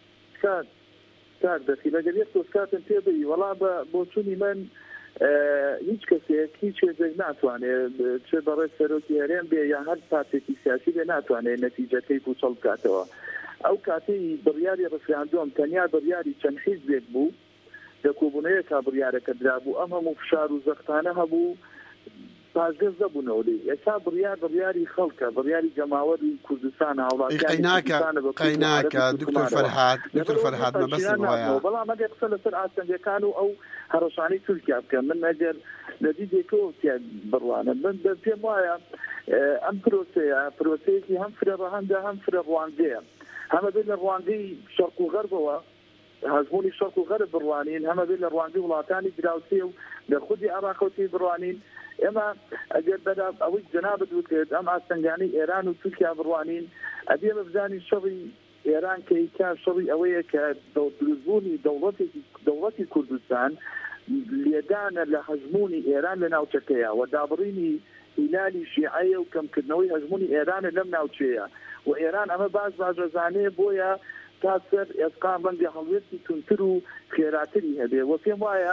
كان دخي لقال يختو سكاتن تيبي والله بوشوني من هیچ کسی هیچ چیزی ناتوانه چه برای سروکی هریم به یا هر پارتی سیاسی به ناتوانه نتیجه کی بوصل کاتوا او کاتی بریاری رفراندوم تنیا بریاری چند حزب بو دکوبونه کا بریاره کدرابو اما مفشار و زختانه هبو پازدە زەبوونەوەی ئێستا بڕیاری خەڵکە بڕیاری جەماوەری کوردستان قەیناکە دکتۆر فەرهاد مەبەست وایە بەڵام ئەگەر قسە لەسەر ئاسەنگەکان و ئەو هەڕەشانەی تورکیا بکەم من ئەگەر لە دیدێکەوە بڕوانە من پێم وایە ئەم پرۆسەیەکی هەم فرە ڕەهەندە هەم فرە ڕوانگەیە هەمە بێت لە ڕوانگەی شەرق و غەربەوە هەزموونی شەرق و غەرب بڕوانین هەمە بێت لە ڕوانگەی وڵاتانی دراوسێ و لە خودی عێراقەوتی بڕوانین ئێمە ئەگەر بەدا ئەوەی جەنابەت وتێت ئەم ئاسەنگانەی ئێران و تورکیا بڕوانین ئەبێ بزانین شەڕی ئێران کە هیچ شەڕی ئەوەیە کە دروستبوونی دەوڵەتی کوردستان لێدانە لە هەژموونی ئێران لە ناوچەکەیە و دابڕینی هیلالی شیعەیە و کەمکردنەوەی هەژموونی ئێرانە لەم ناوچەیە و ئێران ئەمە باشەزانەیە بۆیە تا سەر ئێسقام ڕەنگە هەڵوێستی تونتر و خێراتری هەبێ و پێم وایە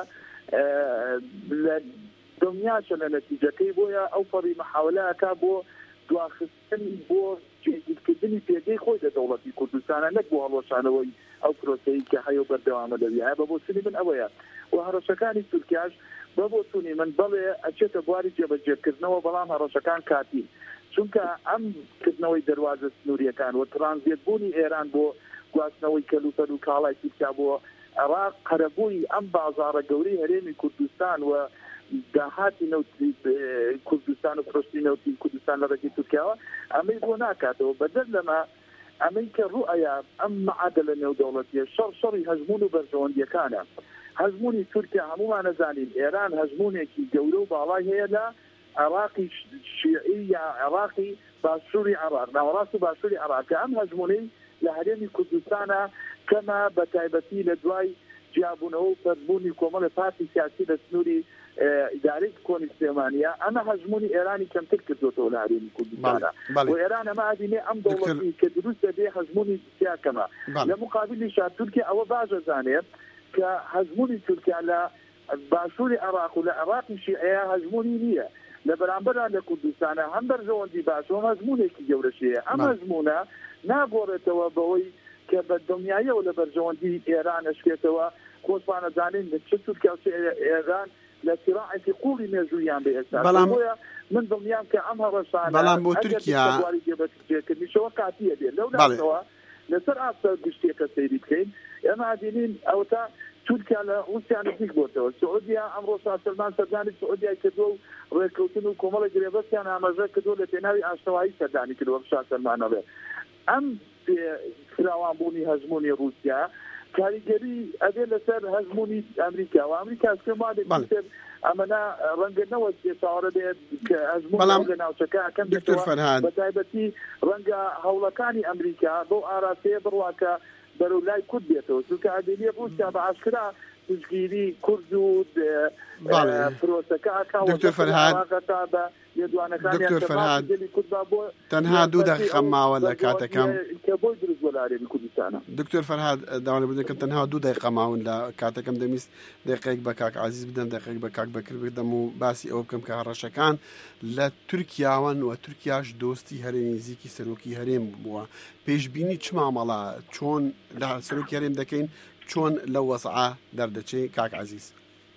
دڵنیاشە لە نەتیجەکەی بۆیە ئەو پەڕی مەحاولەکە بۆ دواخستنی بۆ جێگیرکردنی پێگەی خۆی لە دەوڵەتی کوردستانە نەک بۆ هەڵۆشانەوەی ئەو پرۆسەیە کە هەیە بەردەوامە دەویایە بە بۆچوونی من ئەوەیە و هەڕەشەکانی تورکیاش بە بۆچوونی من بەڵێ ئەچێتە بواری جێبەجێکردنەوە بەڵام هەڕەشەکان کاتی چونکە ئەم کردنەوەی دەواازە سنووریەکان و ترانزیتبوونی ئێران بۆ گواستنەوەی کەلوپەر و کاڵای تورکیا بۆ عێراق قەرەبووی ئەم بازاڕە گەورەی هەرێمی کوردستان و داهاتی نەوتی کوردستان و پرۆستی نەوتی کوردستان لە ڕێگەی تورکیاوە ئەمەی بۆ ناکاتەوە بەدەر لەمە ئەمەی کە ڕوئەیە ئەم مەعادە لە نێودەوڵەتیە شەڕی هەژمون و بەرژەوەندیەکانە هەژمونی تورکیا هەمومان نەزانین ئێران هەژمونێکی گەورە و باڵای هەیە لە عراقي شيعي يا عراقي باشوري عراق ناوراس باشوري عراق ام هجموني لهرمي كردستان كما بتايبتي لدواي جابونه فربوني كومال بارتي سياسي لسنوري إدارة كون استيمانية أنا هجموني إيراني كم تلك دوتو لهرمي كردستان وإيران ما أديني أم دولتي كدروس دي هجموني سيا كما لمقابل شاب تركيا أو باجة زانية كهجموني تركيا على باشوري عراق ولا عراقي شيعية هجموني نية لبرانبرا لكردستان هم برجوندي باشو هجموني كي جورشية أم هجمونا ناغورتوا بوي كبدنياية ولا برجوندي إيران أشكيتوا كوسبانا زانين تشتت كأس إيران لصراع في قول ميزويان بإساس من ضمنيان كأمها رسالة بلان بو تركيا مش وقعتية دي لو لا لسر أصل بشتيك السيدي كين أنا دينين أو تا تركيا لروسيا نتيك بوتو السعودية أمر سلمان سرداني السعودية كدو ريكوتينو كومالا جريبسي أنا أمازا كدو لتناوي أشتواهي سرداني كدو بشا سلمان أبي أم فراوان بوني هزموني روسيا كاريجري أدي لسر هزموني أمريكا وأمريكا كما دكتور أمنا رنجنا وسيصار ده كهزموني رنجنا وشكا كم دكتور فرهاد بتاعتي رنجا هولكاني أمريكا دو أراسي برواكا برولاي كوديتو سوكا أدي روسيا بعشرة تشكيلي كردود فروسكا دكتور فرهاد دكتور فرهاد تنها دو دقيقة ما ولا كاتكم دكتور فرهاد دعونا بدنا كم تنها دو دقيقة ما ولا كاتكم دميس دقيقة بكاك عزيز بدنا دقيقة بكاك بكر بدمو باسي أو بكم كهرشكان لا تركيا وتركياش دوستي هرمي زيكي سلوكي هرم بوا بيش بيني چما مالا چون لا سلوكي هرم دكين چون لو وصعة دردشي كاك عزيز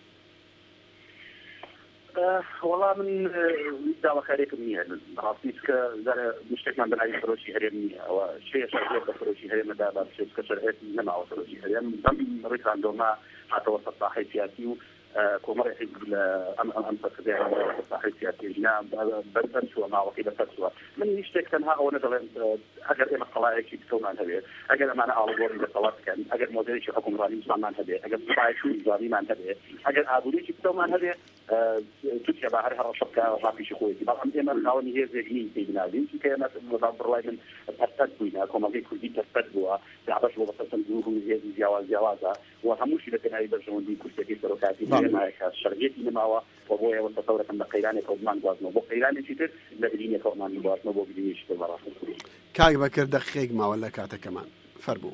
والله من دعوة خارجة منية راسيس كذا مشتكل من أي فروشي هرمية أو شيء شغال بفروشي هرمية ده بس كشرعات نمع فروشي هرمية ضمن ريك عندهم حتى وسط صحي سياسي كمرة أمسك ذا صحي سياسي جناب بس مع وكيل بس من يشتكي تنها أو نزل أجر إما قلاعي شيء تكون عن هذا أجر معنا على قول الصلاة كان أجر مدير شيء حكم رالي مسلم عن هذا أجر صحي شو رالي عن هذا أجر أبولي شيء تكون عن هذا تجي بعرها الشبكة وعافي شخوي بعض إما قاوني هي زين في بنادي شيء كانت مدبر لي من التدوين كما في كل دي تدوا بعرفش لو بس تنقوله هي جوازة وهموش إذا كان هاي برجون دي كل شيء سلوكاتي ما الشرعية إنما وبويا والتصور كان بقيراني كوزمان قازنو بقيراني شيء لبديني كوزمان قازنو ببديني شيء برا كاي بكر دقيق ما ولا كاتا كمان فربو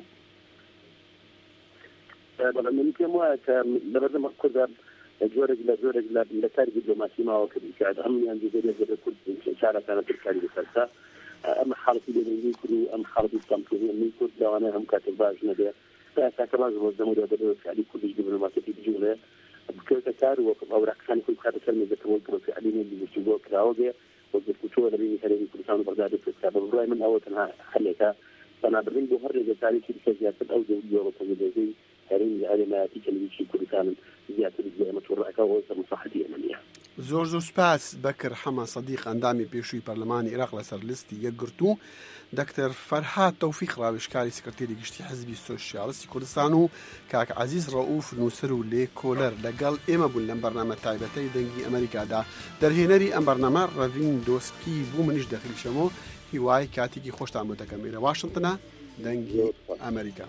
من كم لازم أقول جورج لا ملتاري دبلوماسي ما وكذا كاد هم يعني جزء كل شارع كانت الكاري بسرعة أما حالتي بيني كل أم حالتي كمتوني من كل دوانا هم كاتب باجنا ده فكمان وزموا ده بدو عليه كل دبلوماسي في الجولة بكل كار وأوراق كان كل كار كلمة ذكر والكل عليه اللي بيشوفوا كراوجة وبيشوفوا اللي بيهربوا كل سنة برداد في الكتاب بروي من أول كان حلتها فأنا برين بهرج التاريخ في سياسة أو زوجية وتجديدية هرين على ما تيجي شيء كل سنة زيادة الزمن والرأكة وصل مصلحتي أمنية. زۆر سپاس بەکر حەما صدیق ئەندامی پێشووی پەرلەمانی عێراق لەسەر لستی یەکگرتوو دکتۆر فەرهاد تەوفیق ڕاوێژکاری سکرتێری گشتی حزبی سۆشیالیستی کوردستان و کاک عەزیز ڕەئوف نووسەر و لێ کۆلەر لەگەڵ ئێمە بوون لەم بەرنامە تایبەتەی دەنگی ئەمریکادا دەرهێنەری ئەم بەرنامە ڕەڤین دۆسکی بوو منیش دەخلیشەمەوە هیوای کاتێکی خۆشتان بۆ دەکەم لێرە واشنگتنە دەنگی ئەمریکا.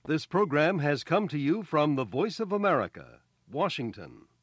This program has come to you from the Voice of America, Washington.